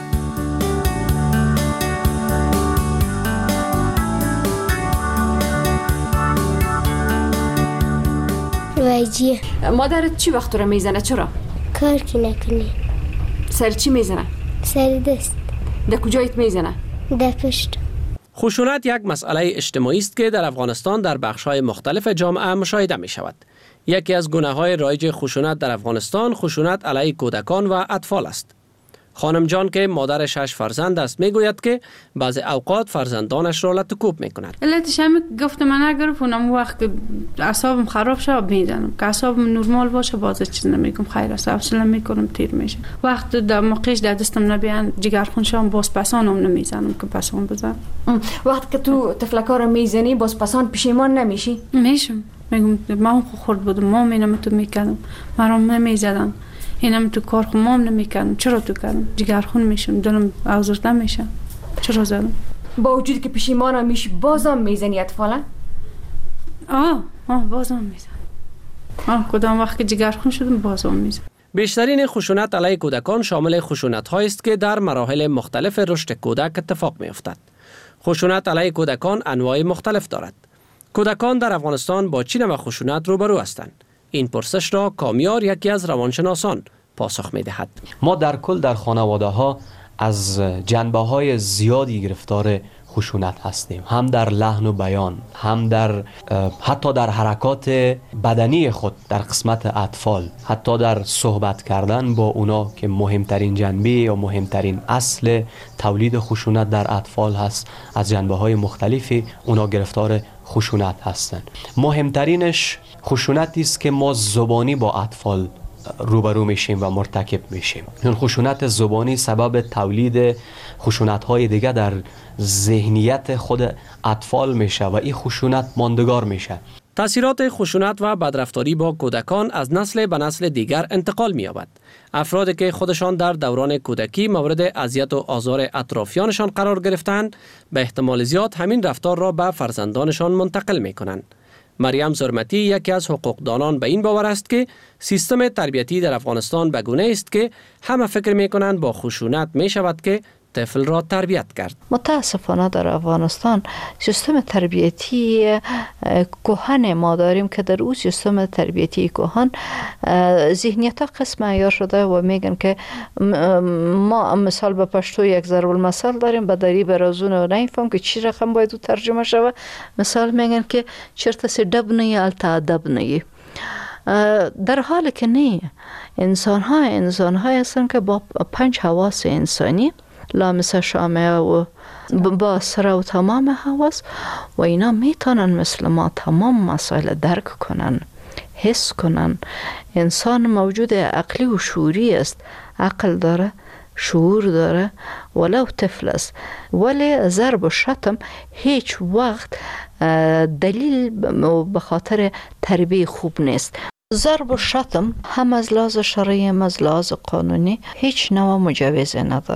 وایجی مادرت چی وقت رو میزنه؟ چرا؟ کار که نکنی. سر چی میزنه؟ سر دست. در کجایت میزنه؟ در پشت. خشونت یک مسئله اجتماعی است که در افغانستان در بخش‌های مختلف جامعه مشاهده می شود. یکی از گونه‌های رایج خشونت در افغانستان خشونت علیه کودکان و اطفال است. خانم جان که مادر 6 فرزند است میگوید که بعض اوقات فرزندانش را لطکوب میکند. علتش هم گفتم من نگرفت، اونم وقت که اعصابم خراب شد میزنم، که اعصابم نرمال باشه باز چیز نمیگم، خیر است حوصله میکنم تیر میشه. وقت در موقعش در دستم نبیان جگرخون شام باز پسانم نمیزنم که پسان بزنم. وقت که تو تفلکا رو میزنی باز پسان پشیمان نمیشی؟ میشم، میگم ما خورد بودم، ما اینم تو میکردم، مرام نمیزدن، اینم تو کار خمام نمیکنم، چرا تو کردم؟ جگرخون میشم، دلم آزرده میشه، چرا زدم؟ با وجودی که پشیمان میشی بازم میزنی اطفالا؟ بازم میزنم. کدام وقت که جگرخون شدم بازم میزنم. بیشترین خشونت علیه کودکان شامل خشونت هایی است که در مراحل مختلف رشد کودک اتفاق میافتد. خشونت علیه کودکان انواع مختلف دارد. کودکان در افغانستان با چه نوع خشونت روبرو هستند؟ این پرسش را کامیار، یکی از روانشناسان، پاسخ می‌دهد. ما در کل در خانواده ها از جنبه های زیادی گرفتار خشونت هستیم، هم در لحن و بیان، هم در حتی در حرکات بدنی خود در قسمت اطفال، حتی در صحبت کردن با اونا که مهمترین جنبه یا مهمترین اصل تولید خشونت در اطفال هست. از جنبه های مختلفی اونا گرفتار خشونت هستند. مهمترینش خشونتی است که ما زبانی با اطفال روبرو میشیم و مرتکب میشیم. این خشونت زبانی سبب تولید خشونت های دیگه در ذهنیت خود اطفال میشه و این خشونت ماندگار میشه. تأثیرات خشونت و بدرفتاری با کودکان از نسل به نسل دیگر انتقال می‌یابد. افرادی که خودشان در دوران کودکی مورد اذیت و آزار اطرافیانشان قرار گرفتند، به احتمال زیاد همین رفتار را به فرزندانشان منتقل می‌کنند. مریم زرمتی یکی از حقوقدانان به این باور است که سیستم تربیتی در افغانستان به گونه است که همه فکر می‌کنند با خشونت می‌شود که طفل را تربیت کرد. متاسفانه در افغانستان سیستم تربیتی کهن ما داریم که در اون سیستم تربیتی کهن ذهنیت ها قسم عیار شده و میگن که ما مثال به پشتو یک ضرب المثل داریم، به دری برازون و نمیفهم که چی رقم باید ترجمه شود. مثال میگن که چرت سی دب نهی التا ادب نهی، در حالی که نه. انسان های هستن که با 5 حواس انسانی، لامس شامه و باصره و تمام حواس و اینا میتونن مثل ما تمام مسائل درک کنن، حس کنن. انسان موجود عقلی و شعوری است، عقل داره، شعور داره، ولو طفل است. ولی ضرب و شتم هیچ وقت دلیل به خاطر تربیه خوب نیست. ضرب و شتم هم از لحاظ شرعی هم از لحاظ قانونی هیچ نوع مجوز نداره.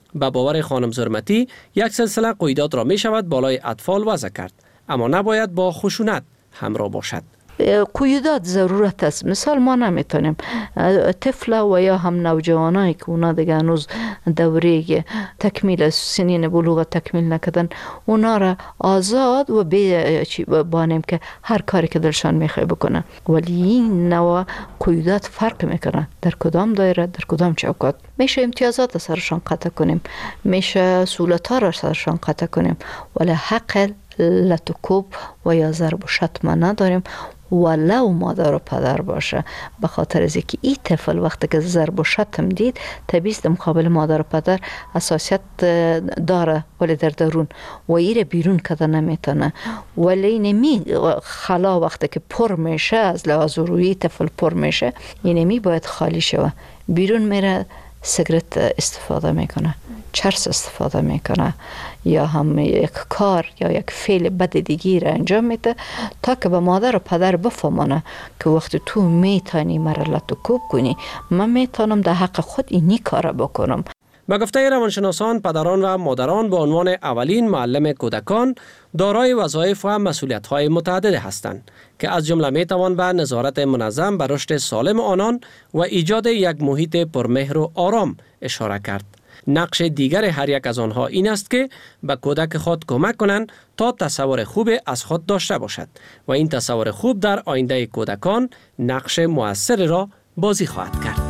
به باور خانم زرمتی یک سلسله قیودات را می شود بالای اطفال وضع کرد، اما نباید با خشونت همراه باشد. قیودات ضرورت است. مثال ما نمیتونیم طفل و یا هم نوجوانایی که اونا دیگه هنوز دوره تکمیل سنین بلوغ تکمیل نکردن، اونا را آزاد و بانیم که هر کاری که دلشان میخواه بکنن، ولی این نوع قیودات فرق میکنن در کدام دایره، در کدام چوکات. میشه امتیازات سرشان قطع کنیم، میشه سهولت‌ها را سرشان قطع کنیم، ولی حق لطکوب و یا ضرب و شتم نداریم، ولو مادر و پدر باشه. به خاطر از اینکه این طفل وقتی که ضرب و شتم دید، طبیعی است مقابل مادر و پدر حساسیت داره، ولی در درون و ایره بیرون کده نمیتونه. ولی نمی خلا وقتی که پر میشه، از لحاظ روحی طفل پر میشه، اینمی باید خالی شوه. بیرون میره سیگرت استفاده میکنه، چرس استفاده میکنه، یا هم یک کار یا یک فعل بد دیگی را انجام میده تا که به مادر و پدر بفهمانه که وقتی تو میتونی مرا لطکوب کنی، من میتونم در حق خود اینی کار بکنم. به گفته روانشناسان، پدران و مادران به عنوان اولین معلم کودکان دارای وظایف و مسئولیت‌های متعدد هستند که از جمله میتوان به نظارت منظم بر رشد سالم آنان و ایجاد یک محیط پرمهر و آرام اشاره کرد. نقش دیگر هر یک از آنها این است که به کودک خود کمک کنند تا تصور خوب از خود داشته باشد و این تصور خوب در آینده کودکان نقش مؤثر را بازی خواهد کرد.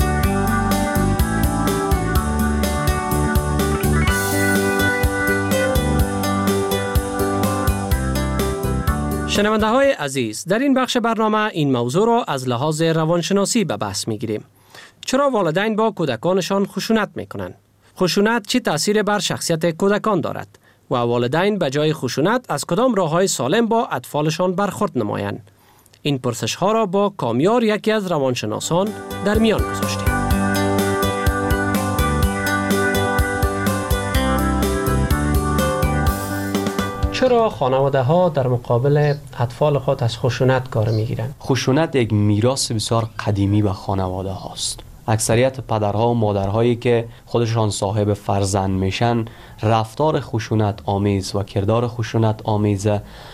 شنونده های عزیز، در این بخش برنامه این موضوع را از لحاظ روانشناسی به بحث می گیریم. چرا والدین با کودکانشان خشونت می کنند؟ خشونت چه تأثیر بر شخصیت کودکان دارد؟ و والدین به جای خشونت از کدام راه‌های سالم با اطفالشان برخورد نمایند؟ این پرسش ها را با کامیار، یکی از روانشناسان، در میان گذاشتیم. چرا خانواده ها در مقابل اطفال خود از خشونت کار میگیرند؟ خشونت یک میراث بسیار قدیمی به خانواده هاست. اکثریت پدرها و مادرهایی که خودشان صاحب فرزند میشن، رفتار خشونت آمیز و کردار خشونت آمیز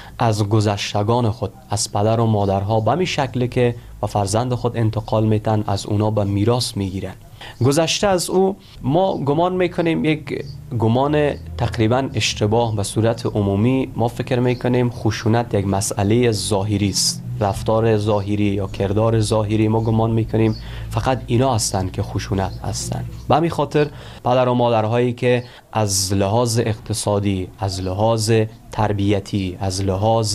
از گذشتگان خود، از پدر و مادرها به می شکلی که به فرزند خود انتقال میتن، از اونا به میراث میگیرن. گذشته از او ما گمان میکنیم یک گمان تقریبا اشتباه. به صورت عمومی ما فکر میکنیم خشونت یک مسئله ظاهری است، رفتار ظاهری یا کردار ظاهری. ما گمان میکنیم فقط اینا هستند که خشونت هستند. به همین خاطر پدر و مادرهایی که از لحاظ اقتصادی، از لحاظ تربیتی، از لحاظ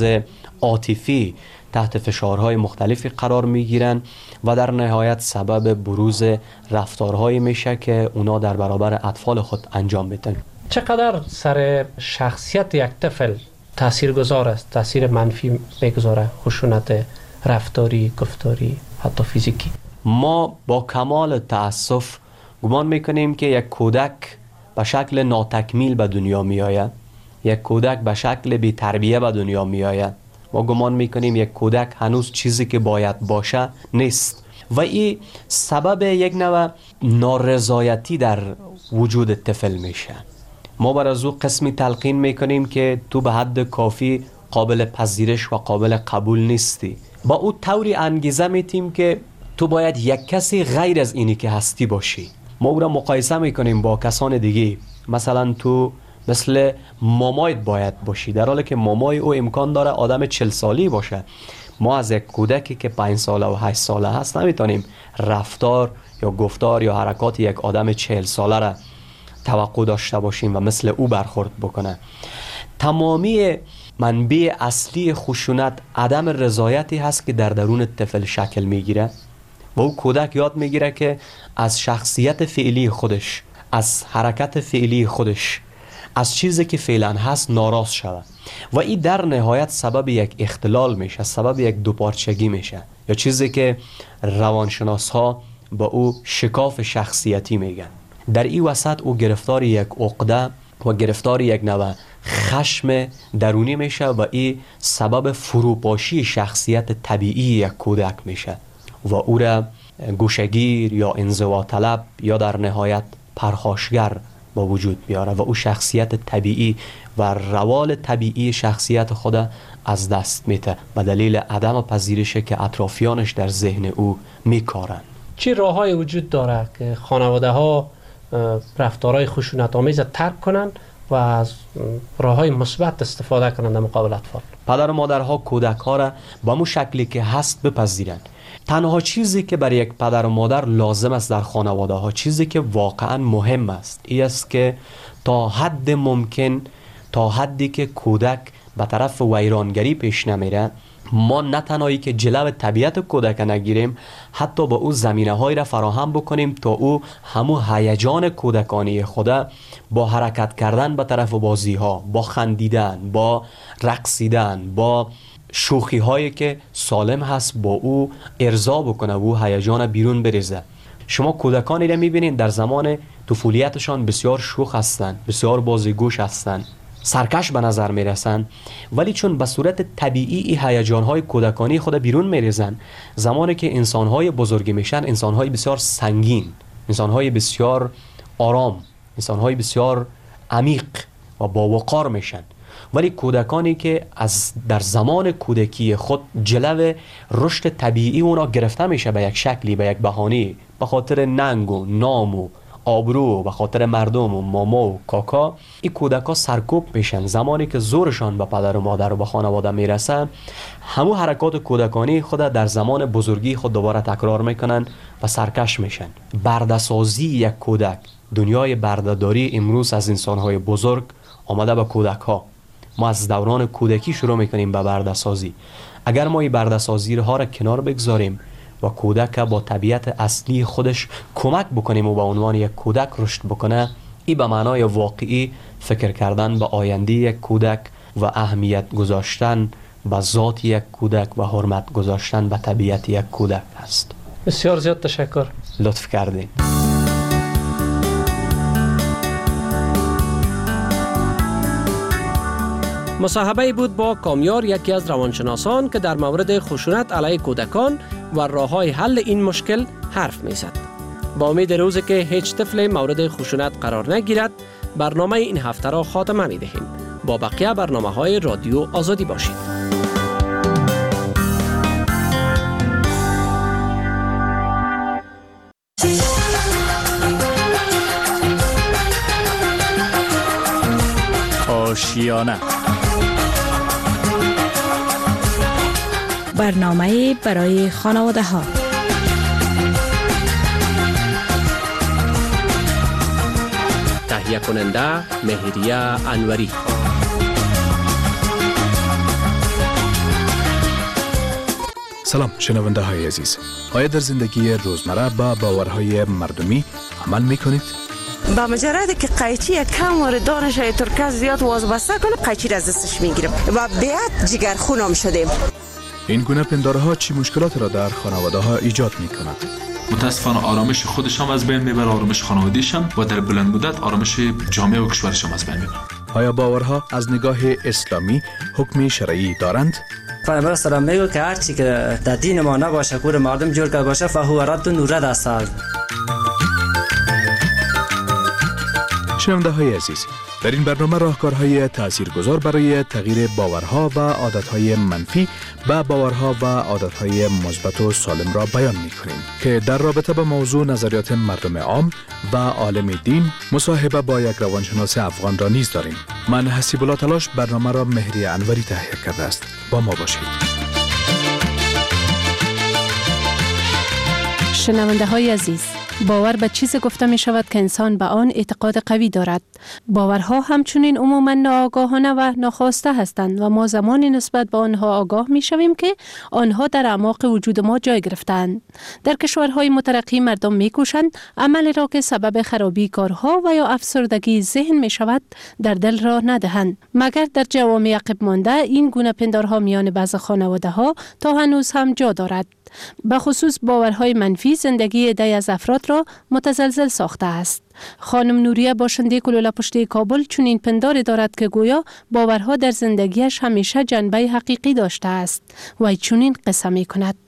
عاطفی تحت فشارهای مختلفی قرار میگیرن و در نهایت سبب بروز رفتارهایی میشه که اونا در برابر اطفال خود انجام میدن. چقدر سر شخصیت یک طفل تاثیرگذار است، تاثیر منفی میگذاره خشونت رفتاری، گفتاری، حتی فیزیکی؟ ما با کمال تأسف گمان میکنیم که یک کودک به شکل ناتکمیل به دنیا میآید، یک کودک به شکل بی تربیه به دنیا میآید. ما گمان میکنیم یک کودک هنوز چیزی که باید باشه نیست و این سبب یک نوع نارضایتی در وجود طفل میشه. ما بر از او قسمی تلقین میکنیم که تو به حد کافی قابل پذیرش و قابل قبول نیستی. با او طوری انگیزه میتیم که تو باید یک کسی غیر از اینی که هستی باشی. ما او را مقایسه میکنیم با کسان دیگه. مثلا تو مثل مامایت باید باشی، در حالی که مامای او امکان داره آدم 40 سالی باشه. ما از یک کودکی که 5 ساله و 8 ساله هست نمیتونیم رفتار یا گفتار یا حرکات یک آدم 40 ساله را توقع داشته باشیم و مثل او برخورد بکنه. تمامی منبع اصلی خشونت عدم رضایتی هست که در درون طفل شکل میگیره و او کودک یاد میگیره که از شخصیت فعلی خودش، از حرکت فعلی خودش، از چیزی که فعلا هست ناراض شود و این در نهایت سبب یک اختلال میشه، سبب یک دوپارچگی میشه، یا چیزی که روانشناس ها با او شکاف شخصیتی میگن. در این وسط او گرفتار یک عقده و گرفتار یک نوع خشم درونی میشه و این سبب فروپاشی شخصیت طبیعی یک کودک میشه و او را گوشه‌گیر یا انزوا طلب یا در نهایت پرخاشگر با وجود بیاره و او شخصیت طبیعی و روال طبیعی شخصیت خود از دست میده به دلیل عدم پذیرش که اطرافیانش در ذهن او میکارن. چه راههای وجود داره که خانواده ها رفتارهای خشونت آمیز ترک کنن و از راههای مثبت استفاده کنند در مقابل اطفال؟ پدر و مادرها کودک ها را به مو شکلی که هست بپذیرند. تنها چیزی که برای یک پدر و مادر لازم است در خانواده ها، چیزی که واقعا مهم است، این است که تا حد ممکن، تا حدی که کودک به طرف ویرانگری پیش نمیره، ما نه تنهایی که جلو طبیعت کودک نگیریم، حتی با او زمینه های را فراهم بکنیم تا او همو هیجان کودکانی خود با حرکت کردن به طرف بازی ها، با خندیدن، با رقصیدن، با شوخی هایی که سالم هست با او ارضا بکنه و او هیجان بیرون بریزه. شما کودکانی را میبینید در زمان طفولیتشان بسیار شوخ هستند، بسیار بازیگوش هستند، سرکش به نظر میرسن، ولی چون به صورت طبیعی هیجان‌های کودکانی خود بیرون میریزن، زمانی که انسان‌های بزرگی میشن، انسان‌های بسیار سنگین، انسان‌های بسیار آرام، انسان‌های بسیار عمیق و با وقار میشن. ولی کودکانی که در زمان کودکی خود جلو رشد طبیعی اونا گرفته میشه به یک شکلی، به یک بهانه، به خاطر ننگ و نام و آبرو، به خاطر مردم و ماما و کاکا، این کودکا سرکوب میشن. زمانی که زورشان به پدر و مادر و به خانواده میرسن، همو حرکات کودکانی خود در زمان بزرگی خود دوباره تکرار میکنن و سرکش میشن. برده‌سازی یک کودک، دنیای برده‌داری امروز از انسانهای بزرگ آمده به کودک ها. ما از دوران کودکی شروع میکنیم به برده‌سازی. اگر ما این برده‌سازی ها را کنار بگذاریم و کودک با طبیعت اصلی خودش کمک بکنیم و به عنوان یک کودک رشد بکنه، این به معنای واقعی فکر کردن به آینده یک کودک و اهمیت گذاشتن به ذات یک کودک و حرمت گذاشتن به طبیعت یک کودک است. بسیار زیاد تشکر. لطف کردین. مصاحبه بود با کامیار، یکی از روانشناسان که در مورد خشونت علیه کودکان و راه‌های حل این مشکل حرف می‌زد. با امید روزی که هیچ طفل مورد خشونت قرار نگیرد، برنامه این هفته را خاتمه می‌دهیم. با بقیه برنامه‌های رادیو آزادی باشید. آشیانه، برنامه برای خانواده ها. تهیه کننده مهریه انوری. سلام شنونده های عزیز. آیا در زندگی روزمره با باورهای مردمی عمل میکنید؟ با مجرد که قیچی کم وارد دانش های ترکه زیاد وازبسته کنه، قیچی را از دستش میگیریم و بیعت جگرخونم شدیم. این گونه پندارها چی مشکلات را در خانواده ها ایجاد می کند؟ متاسفانه آرامش خودش هم از بین میبره، آرامش خانواده‌ش هم، و در بلند مدت آرامش جامعه و کشورش هم از بین میبره. آیا باورها از نگاه اسلامی حکم شرعی دارند؟ پیامبر سلام میگه که هر چی که در دین ما نباشه، کور مردم جور کرده باشه، فهو رد و رد است. شنونده های عزیز، در این برنامه راهکارهای تاثیرگذار برای تغییر باورها و عادتهای منفی به باورها و عادتهای مثبت و سالم را بیان می‌کنیم که در رابطه با موضوع نظریات مردم عام و عالم دین مصاحبه با یک روانشناس افغان را نیز داریم. من حسیب الله تلاش برنامه را مهری انوری تهیه کرده است. با ما باشید. شنونده های عزیز، باور به چیز گفته می شود که انسان به آن اعتقاد قوی دارد. باورها همچنین عموما ناآگاهانه و ناخواسته هستند و ما زمانی نسبت به آنها آگاه می شویم که آنها در اعماق وجود ما جای گرفتند. در کشورهای مترقی مردم می کوشند عمل را که سبب خرابی کارها و یا افسردگی ذهن می شود در دل را ندهند، مگر در جوامع عقب مانده این گونه پندارها میان بعض خانواده ها تا هنوز هم جا دارد. به خصوص باورهای منفی زندگی عده‌ای از افراد را متزلزل ساخته است. خانم نوریه باشنده کلوله پشتی کابل چنین پنداری دارد که گویا باورها در زندگیش همیشه جنبه حقیقی داشته است و چنین قصه می کند.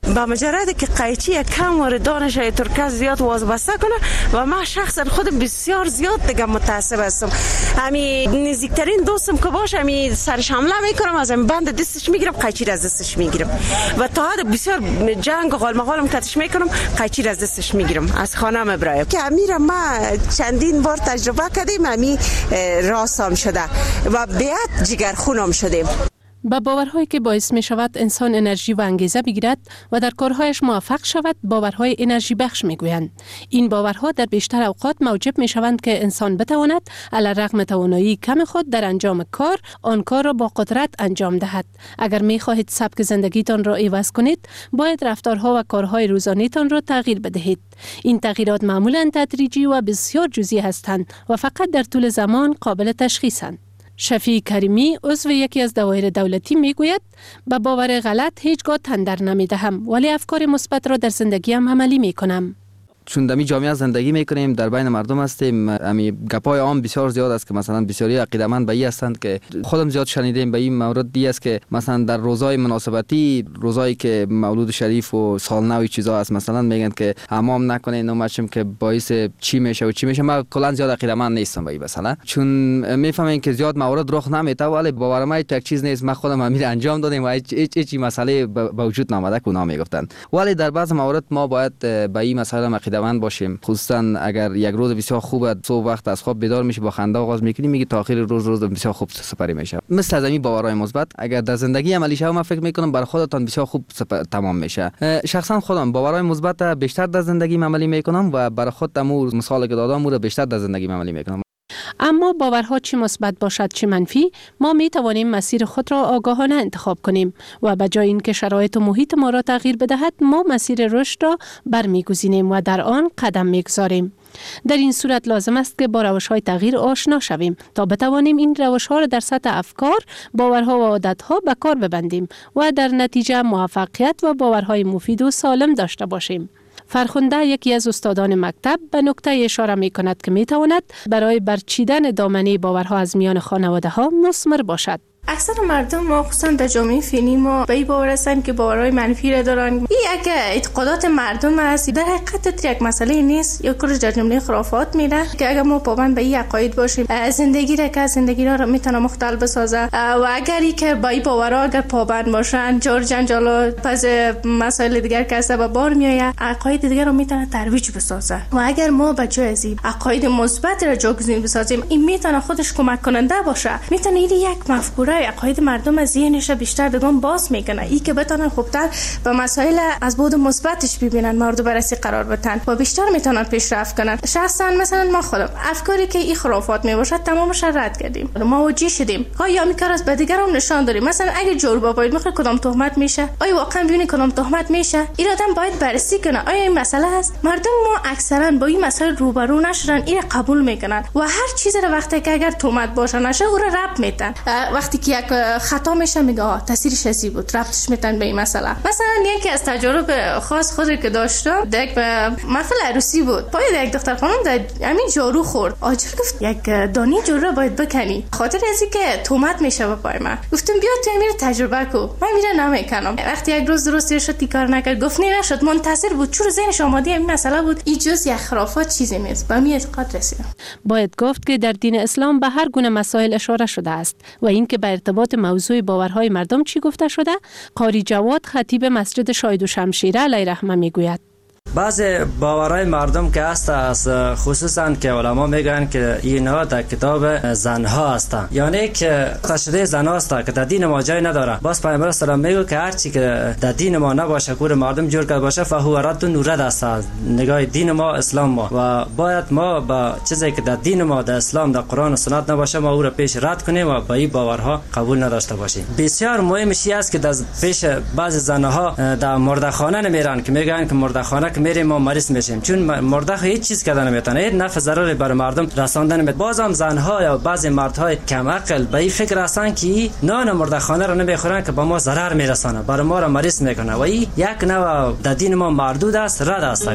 با مجرد که قیچی کم وارد دانش ترکه زیاد وازبسته کنه و من شخصا خودم بسیار زیاد دیگه متعصب هستم. همین نزدیکترین دوستم که باشه همین سرش حمله میکنم، از همین بند دستش میگیرم، قیچی از دستش میگیرم و تا حد بسیار جنگ و غالمغالم کتش میکنم، قیچی از دستش میگیرم، از خانه مبرایم که امیرم ما چندین بار تجربه کردیم، همین راسام شده و بیاد جگرخونم شدیم. با باورهایی که باعث می شود انسان انرژی و انگیزه بگیرد و در کارهایش موفق شود، باورهای انرژی بخش می گویند. این باورها در بیشتر اوقات موجب می شوند که انسان بتواند علیرغم توانایی کم خود در انجام کار، آن کار را با قدرت انجام دهد. اگر می خواهید سبک زندگیتان را عوض کنید، باید رفتارها و کارهای روزانه‌تان را تغییر بدهید. این تغییرات معمولاً تدریجی و بسیار جزئی هستند و فقط در طول زمان قابل تشخیصند. شفیع کریمی عضو یکی از دوایر دولتی میگوید به باور غلط هیچگاه تن در نمیدهم، ولی افکار مثبت را در زندگیم عملی میکنم. چون دمی جامعه زندگی میکنیم، در بین مردم هستیم، امی گپای عام بسیار زیاد است که مثلا بسیاری عقیده‌مند به این هستند که خودم زیاد شنیدیم به این مورد دی است که مثلا در روزهای مناسبتی، روزایی که مولود شریف و سالنو چیزا است، مثلا میگن که حمام نکنین نماشم که باعث چی میشه و چی میشه. من کلا زیاد عقیده‌مند نیستم به این مثلا، چون میفهمم که زیاد مورد رخ نمیته، ولی باور من یک چیز نیست. من خودم امیر انجام دادیم و هیچ مسئله به وجود نامده که اونا میگفتن، ولی در بعض موارد ما باید به این مسائل عقیده‌مند باشیم. خصوصا اگر یک روز بسیار خوب صبح وقت از خواب بیدار میشی با خنده آغاز میکنی، میگی تا آخر روز بسیار خوب سپری میشه. مثل از این باورهای مثبت اگر در زندگی عملی شه، من فکر میکنم برای خودتان بسیار خوب تمام میشه. شخصا خودم باورهای مثبت بیشتر در زندگی عملی میکنم و برای خودم مثال که دادم رو بیشتر در زندگی عملی میکنم. اما باورها چه مثبت باشد چه منفی، ما می توانیم مسیر خود را آگاهانه انتخاب کنیم و به جای اینکه شرایط و محیط ما را تغییر بدهد، ما مسیر رشد را برمیگزینیم و در آن قدم میگذاریم. در این صورت لازم است که با روش‌های تغییر آشنا شویم تا بتوانیم این روش‌ها را در سطح افکار، باورها و عادت‌ها به کار ببندیم و در نتیجه موفقیت و باورهای مفید و سالم داشته باشیم. فرخنده یکی از استادان مکتب به نکته اشاره می کند که می تواند برای برچیدن دامنه باورها از میان خانواده ها مثمر باشد. اکثر مردم ما خصوصا در جامعه فعلی ما به این باور هستند که باورهای منفی را دارن. این یک اعتقادات مردم است، در حقیقت یک مسئله نیست، یا کل در جمله خرافات میره که اگر ما پابند به این عقاید باشیم، زندگی را که زندگی را میتونه مختل بسازه و اگری که با این باورها اگر پابند باشن، جور جنجال پس مسائل دیگر که است به بار میآید، عقاید دیگر رو میتونه ترویج بسازه. و اگر ما به جای از عقاید مثبت را جایگزین بسازیم، این میتونه خودش کمک کننده باشه، میتونه این یک مفکوره عقاید مردم از ذهنش بیشتر بگم باز میکنه، ای که بتونن خوبتر به مسائل از بعد مثبتش ببینن، مورد بررسی قرار بدن و بیشتر میتونن پیشرفت کنن. شخصا مثلا ما خودم افکاری که این خرافات میباشد تمامش رد کردیم، ما وجی شدیم. آیا میکار از به دیگران نشان داریم، مثلا اگه جور باید میخواد کدام تهمت میشه، آیا واقعا ببینید کدام تهمت میشه، این آدم باید بررسی کنه آیا این مسئله هست. مردم ما اکثرا با این مسائل روبرو نشدن، این قبول میکنن و هر چیزی رو وقتی که اگر تهمت باشه نشه او رو رد میدن. وقتی که یک خطا میشه میگه تاثیرش چی بود، ربطش میتن به این مسئله. مثلا یکی از تجارب خاص خودی که داشتم، یک محفل عروسی بود، پای یک دختر خانم در همین جارو خورد، آجر گفت یک دانی جارو رو باید بکنی، خاطر ازی که تهمت میشه به پای من. گفتم بیا تو میره تجربه کو، من میره نمیکنم. وقتی یک روز درست شد کار نکرد، گفت نه نشد، منتظر بود، چون ذهنش آماده این مسئله بود، این جز یک خرافات چیزی نیست. به می اعتقاد رسیدم. باید گفت که در دین اسلام به هر گونه مسائل اشاره شده است و اینکه به ارتباط موضوع باورهای مردم چی گفته شده، قاری جواد خطیب مسجد شاهد و شمشیره علیه رحمه میگوید. بعض باورهای مردم که است خصوصا که علما میگن که اینا در کتاب زنها هستن، یعنی که تشریع زن هست که در دین ما جای نداره. باز پیامبر اسلام میگه که هر چی که در دین ما نباشه، کور مردم جور کرده باشه، فهو رد نورد است. نگاه دین ما اسلام ما و باید ما با چیزی که در دین ما، در اسلام، در قرآن و سنت نباشه، ما او را پیش رد کنیم و با این باورها قبول نداشته باشیم. بسیار مهمش است که در پیش بعض زنها در مردخانه نمیرن که میگن که مردخانه که میریم ما مریض میشیم، چون مرده هیچ چیز کردن نمیتونه، هیچ نفع ضرری بر مردم رساندن نمیتونه. بازم زنها یا بعضی مردهای کم عقل به این فکر هستن که نان مردخانه رو نمیخورن که با ما ضرر میرسانه، بر ما رو مریض میکنه و این یک نوع در دین ما مردود است، رد است.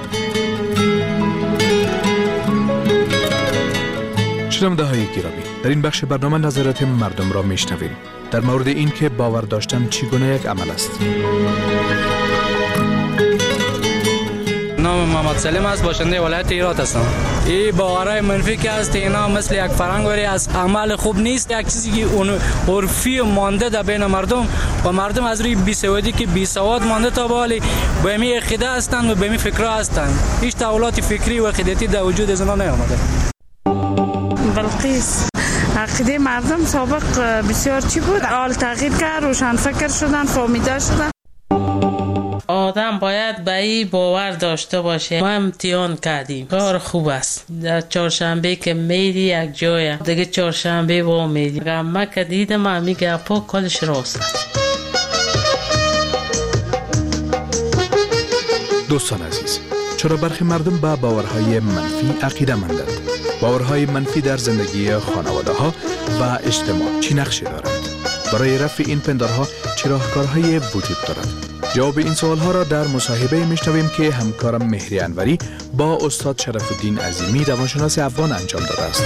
شنونده‌های گرامی، در این بخش برنامه نظرات مردم را میشنویم در مورد این که باور داشتن چگونه یک عمل است. نام محمد سلیم است، باشنده ولایت هرات هستم. این باورهای منفی که است اینا مثل یک فرهنگ از عمل خوب نیست، یک چیزی که اون عرفی مانده در بین مردم و مردم از روی بیسوادی که بیسواد مانده تا بالی به می عقیده هستند و به می فکرها هستند. هیچ تحولات فکری و عقیدتی در وجود از اونها نیامده. بلقیس عقیده مردم سابق بسیار چی بود؟ حال تغییر کرد، روشن فکر شدن، فهمیده شدن. آدم باید به این باور داشته باشه. ما امتحان کردیم، کار خوب است. در چهارشنبه که میری یک جای دیگه چهارشنبه با میری. اگر ما که دیدم همی گپا کلش راست. دوستان عزیز، چرا برخی مردم به باورهای منفی عقیده مندند؟ باورهای منفی در زندگی خانواده ها و اجتماع چی نقشی دارند؟ برای رفع این پندارها چه راهکارهایی وجود دارد؟ جواب این سوال ها را در مصاحبه میشنویم که همکارم مهری انوری با استاد شرف الدین عظیمی روانشناس افغان انجام داده است.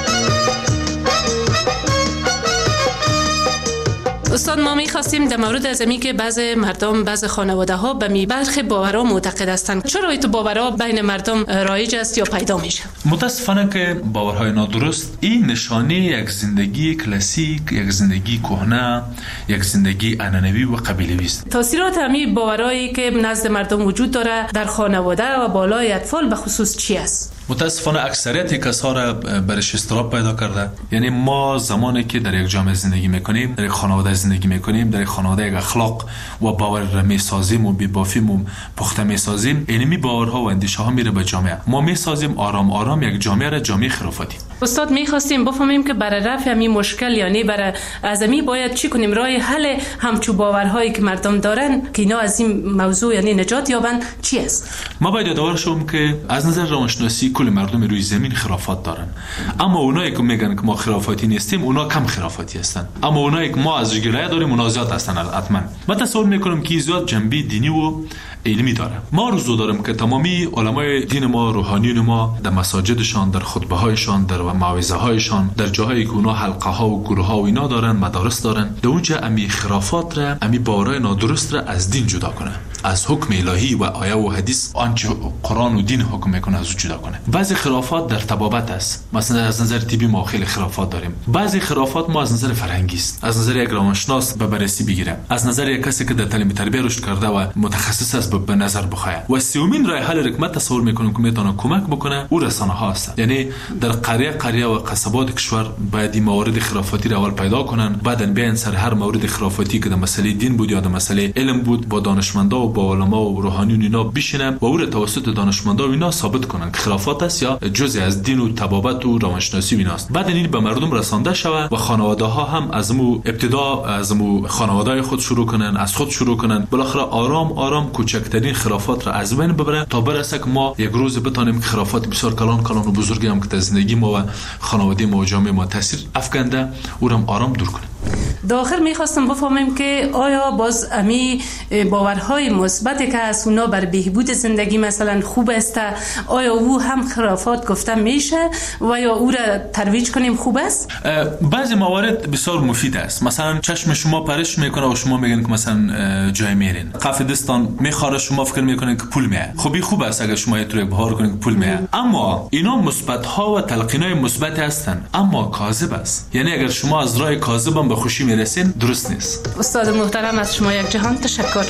استاد، ما می‌خواستیم در مورد از اینکه که بعض مردم، بعض خانواده‌ها به برخی باورها معتقد هستند. چرا این باورها بین مردم رایج است یا پیدا میشه؟ متاسفانه که باورهای نادرست این نشانه یک زندگی کلاسیک، یک زندگی کهنه، یک زندگی عنعنوی و قبیله‌ای است. تاثیرات همین باورهایی که نزد مردم وجود داره در خانواده و بالای اطفال به خصوص چی است؟ متاسفانه اکثریت کسا را برش اضطراب پیدا کرده. یعنی ما زمانی که در یک جامعه زندگی میکنیم، در یک خانواده زندگی میکنیم، در یک خانواده یک اخلاق و باور را میسازیم و بی‌بافیم و پخته میسازیم، اینمی باورها و اندیشه ها میره به جامعه. ما میسازیم آرام آرام یک جامعه را جامعه خرافاتی. استاد، میخواستیم بفهمیم که برای رفع همین مشکل، یعنی برای از همین باید چی کنیم؟ راه حل همچو باورهایی که مردم دارن که اینا از این موضوع یعنی نجات یابن چی است؟ ما باید یادآور شوم که از نظر روانشناسی کل مردم روی زمین خرافات دارن، اما اونایی که میگن که ما خرافاتی نیستیم اونا کم خرافاتی هستن، اما اونایی که ما از گلایه داریم اونا زیاد هستن. حتما من تصور میکنم که زیاد جنبه دینی و علمی داره. ما روزو داریم که تمامی علمای دین ما، روحانیون ما در مساجدشان، در خطبه هایشان، در موعظه هایشان، در جاهایی که اونا حلقه ها و گروه ها و اینا دارن، مدارس دارن، در اونجا امی خرافات را، امی باورهای نادرست را از دین جدا کنه، از حکم الهی و آیه و حدیث آنچه قرآن و دین حکم میکنه از جدا کنه. بعضی خرافات در طبابت است، مثلا از نظر طبی ما خیلی خرافات داریم. بعضی خرافات ما از نظر فرهنگی است، از نظر یک روانشناس به بررسی بگیره، از نظر یک کسی که در تعلیم تربیت رشد کرده و متخصص است به نظر بخواه. و سومین راه حل رکمت تصور میکنم که میتونه کمک بکنه او رسانه ها است. یعنی در قریه و قصبات کشور باید این موارد خرافاتی را اول پیدا کنن، بعداً بیان سر هر مورد خرافاتی که در مسئله دین بود یا در مسئله علم بود با دانشمندا و با علما و روحانیون اینا بشینن و او را توسط دانشمندا و اینا ثابت کنن که خرافات است یا جزء از دین و طبابت و روانشناسی ایناست. بعد این به مردم رسانده شوه و خانواده ها هم از مو ابتدا از مو خانواده خود شروع کنن، از خود شروع کنن، بالاخره آرام آرام کوچکترین خرافات را از بین ببرن تا برسه که ما یک روز بتونیم که خرافات بسیار کلان و بزرگی هم که در زندگی ما و خانواده ما و جامعه ما تاثیر افکنده او را آرام دور کنیم. داخل میخواستم بفهمیم که آیا باز امی باورهای مثبتی که از اونا بر بهبود زندگی مثلا خوب است، آیا او هم خرافات گفته میشه و یا او را ترویج کنیم خوب است؟ بعضی موارد بسیار مفید است. مثلا چشم شما پرش میکنه و شما میگن که مثلا جای میرین، کف دستان میخوره شما فکر میکنین که پول میاد. خب این خوب است اگر شما یه طور بهار کنین که پول میاد، اما اینا مثبت ها و تلقینای مثبت هستن اما کاذب است. یعنی اگر شما از راه کاذب به خوشی میرسین درست نیست. استاد محترم از شما یک جهان تشکر.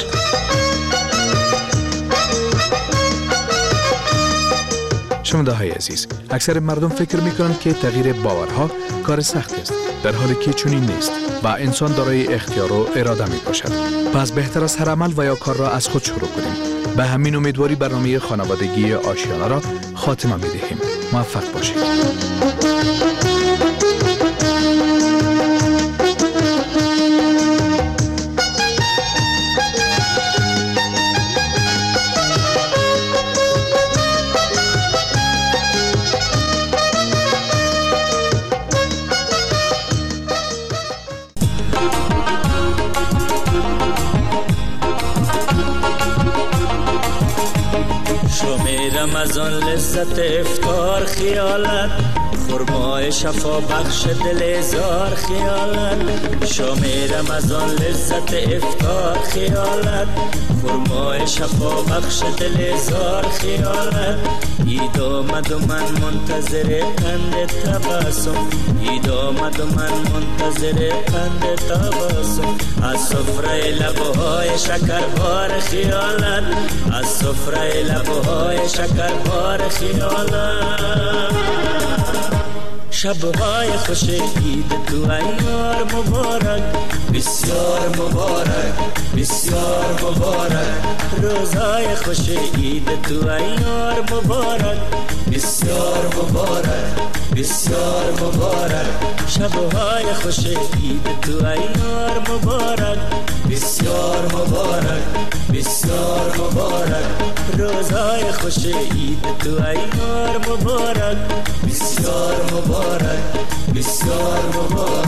شنونده های عزیز، اکثر مردم فکر میکنند که تغییر باورها کار سختی است، در حالی که چنین نیست و انسان دارای اختیار و اراده می باشد. پس بهتر است هر عمل و یا کار را از خود شروع کنیم. به همین امیدواری برنامه خانوادگی آشیانه را خاتمه می دهیم. موفق باشید. شمیرم از آن لذت افطار خیالت، خرمای شفا بخش دل زار خیالت، شام رمضان لذت افطار خیالت، خرمای شفا بخش دل زار خیالت. عید آمد و من منتظر قند تبسم، عید آمد و من منتظر قند تبسم. از سفره لبهای شکربار خیالت، از سفره لبهای شکربار خیالت. شبهای خوش عید تو ایار مبارک، بسیار مبارک بسیار مبارک. روزای خوش عید تو ایار مبارک، بسیار مبارک بسیار مبارک. شبهای خوش عید تو ایار مبارک، بسیار مبارک بسیار مبارک. روزای خوش عید تو ایار مبارک، بسیار مبارک بسیار مبارک.